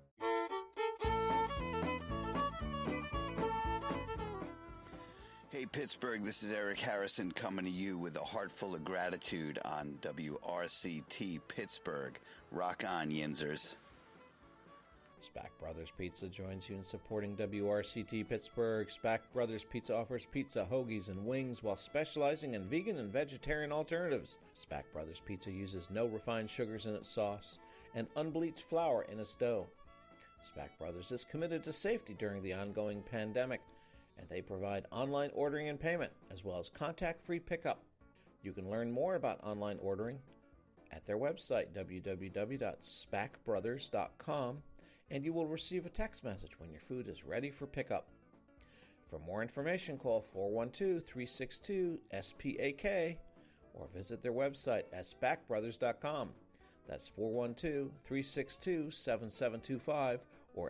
Hey, Pittsburgh, this is Eric Harrison coming to you with a heart full of gratitude on WRCT Pittsburgh. Rock on, Yinzers. Spack Brothers Pizza joins you in supporting WRCT Pittsburgh. Spack Brothers Pizza offers pizza, hoagies, and wings while specializing in vegan and vegetarian alternatives. Spack Brothers Pizza uses no refined sugars in its sauce and unbleached flour in its dough. Spack Brothers is committed to safety during the ongoing pandemic, and they provide online ordering and payment, as well as contact-free pickup. You can learn more about online ordering at their website, www.spackbrothers.com, and you will receive a text message when your food is ready for pickup. For more information, call 412-362-SPAK or visit their website at spackbrothers.com. That's 412-362-7725 or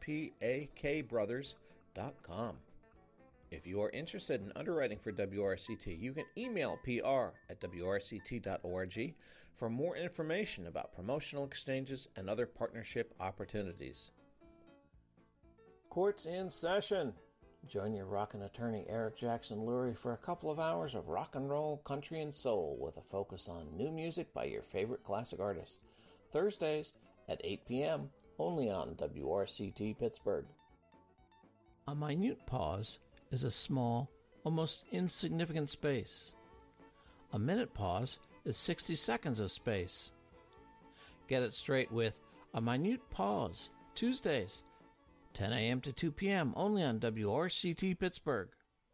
spakbrothers.com. If you are interested in underwriting for WRCT, you can email pr@wrct.org for more information about promotional exchanges and other partnership opportunities. Court's in session. Join your rockin' attorney Eric Jackson Lurie for a couple of hours of rock and roll, country, and soul with a focus on new music by your favorite classic artists. Thursdays at 8 p.m. only on WRCT Pittsburgh. A minute pause is a small, almost insignificant space. A minute pause is 60 seconds of space. Get it straight with A Minute Pause, Tuesdays, 10 a.m. to 2 p.m., only on WRCT Pittsburgh.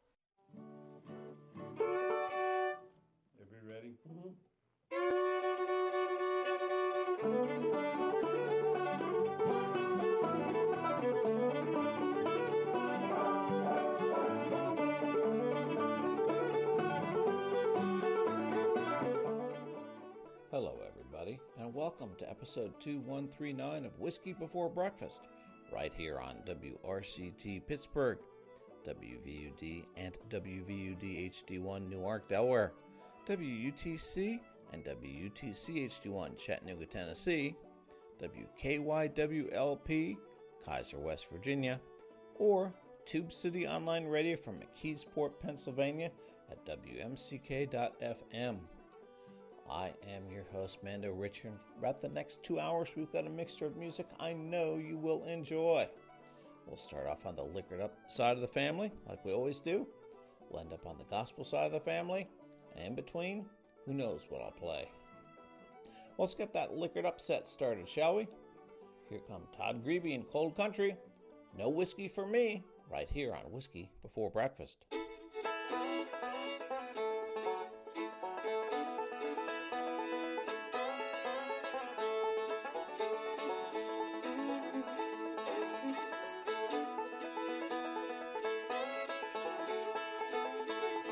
Everybody ready? Hello, everybody, and welcome to episode 2139 of Whiskey Before Breakfast, right here on WRCT Pittsburgh, WVUD and WVUD HD1 Newark, Delaware, WUTC and WUTC HD1 Chattanooga, Tennessee, WKYWLP Kaiser, West Virginia, or Tube City Online Radio from McKeesport, Pennsylvania at WMCK.FM. I am your host, Mando Richard. For about the next 2 hours, we've got a mixture of music I know you will enjoy. We'll start off on the liquored up side of the family, like we always do. We'll end up on the gospel side of the family. And in between, who knows what I'll play. Well, let's get that liquored up set started, shall we? Here come Todd Grebe in Cold Country. No whiskey for me, right here on Whiskey Before Breakfast.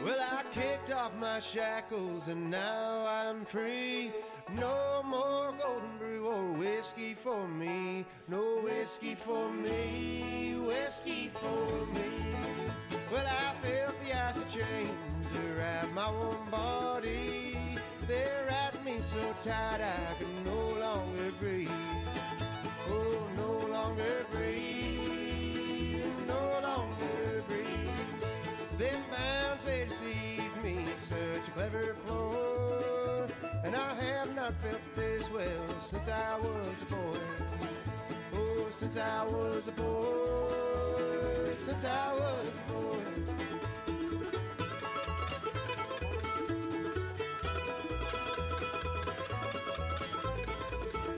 Well, I kicked off my shackles and now I'm free. No more golden brew or whiskey for me. No whiskey for me, whiskey for me. Well, I felt the ice chains around my warm body. They wrapped me so tight I could no longer breathe. Oh, no longer breathe, no longer breathe. Them bounds, they deceived me, such a clever ploy. And I have not felt this well since I was a boy. Oh, since I was a boy, since I was a boy.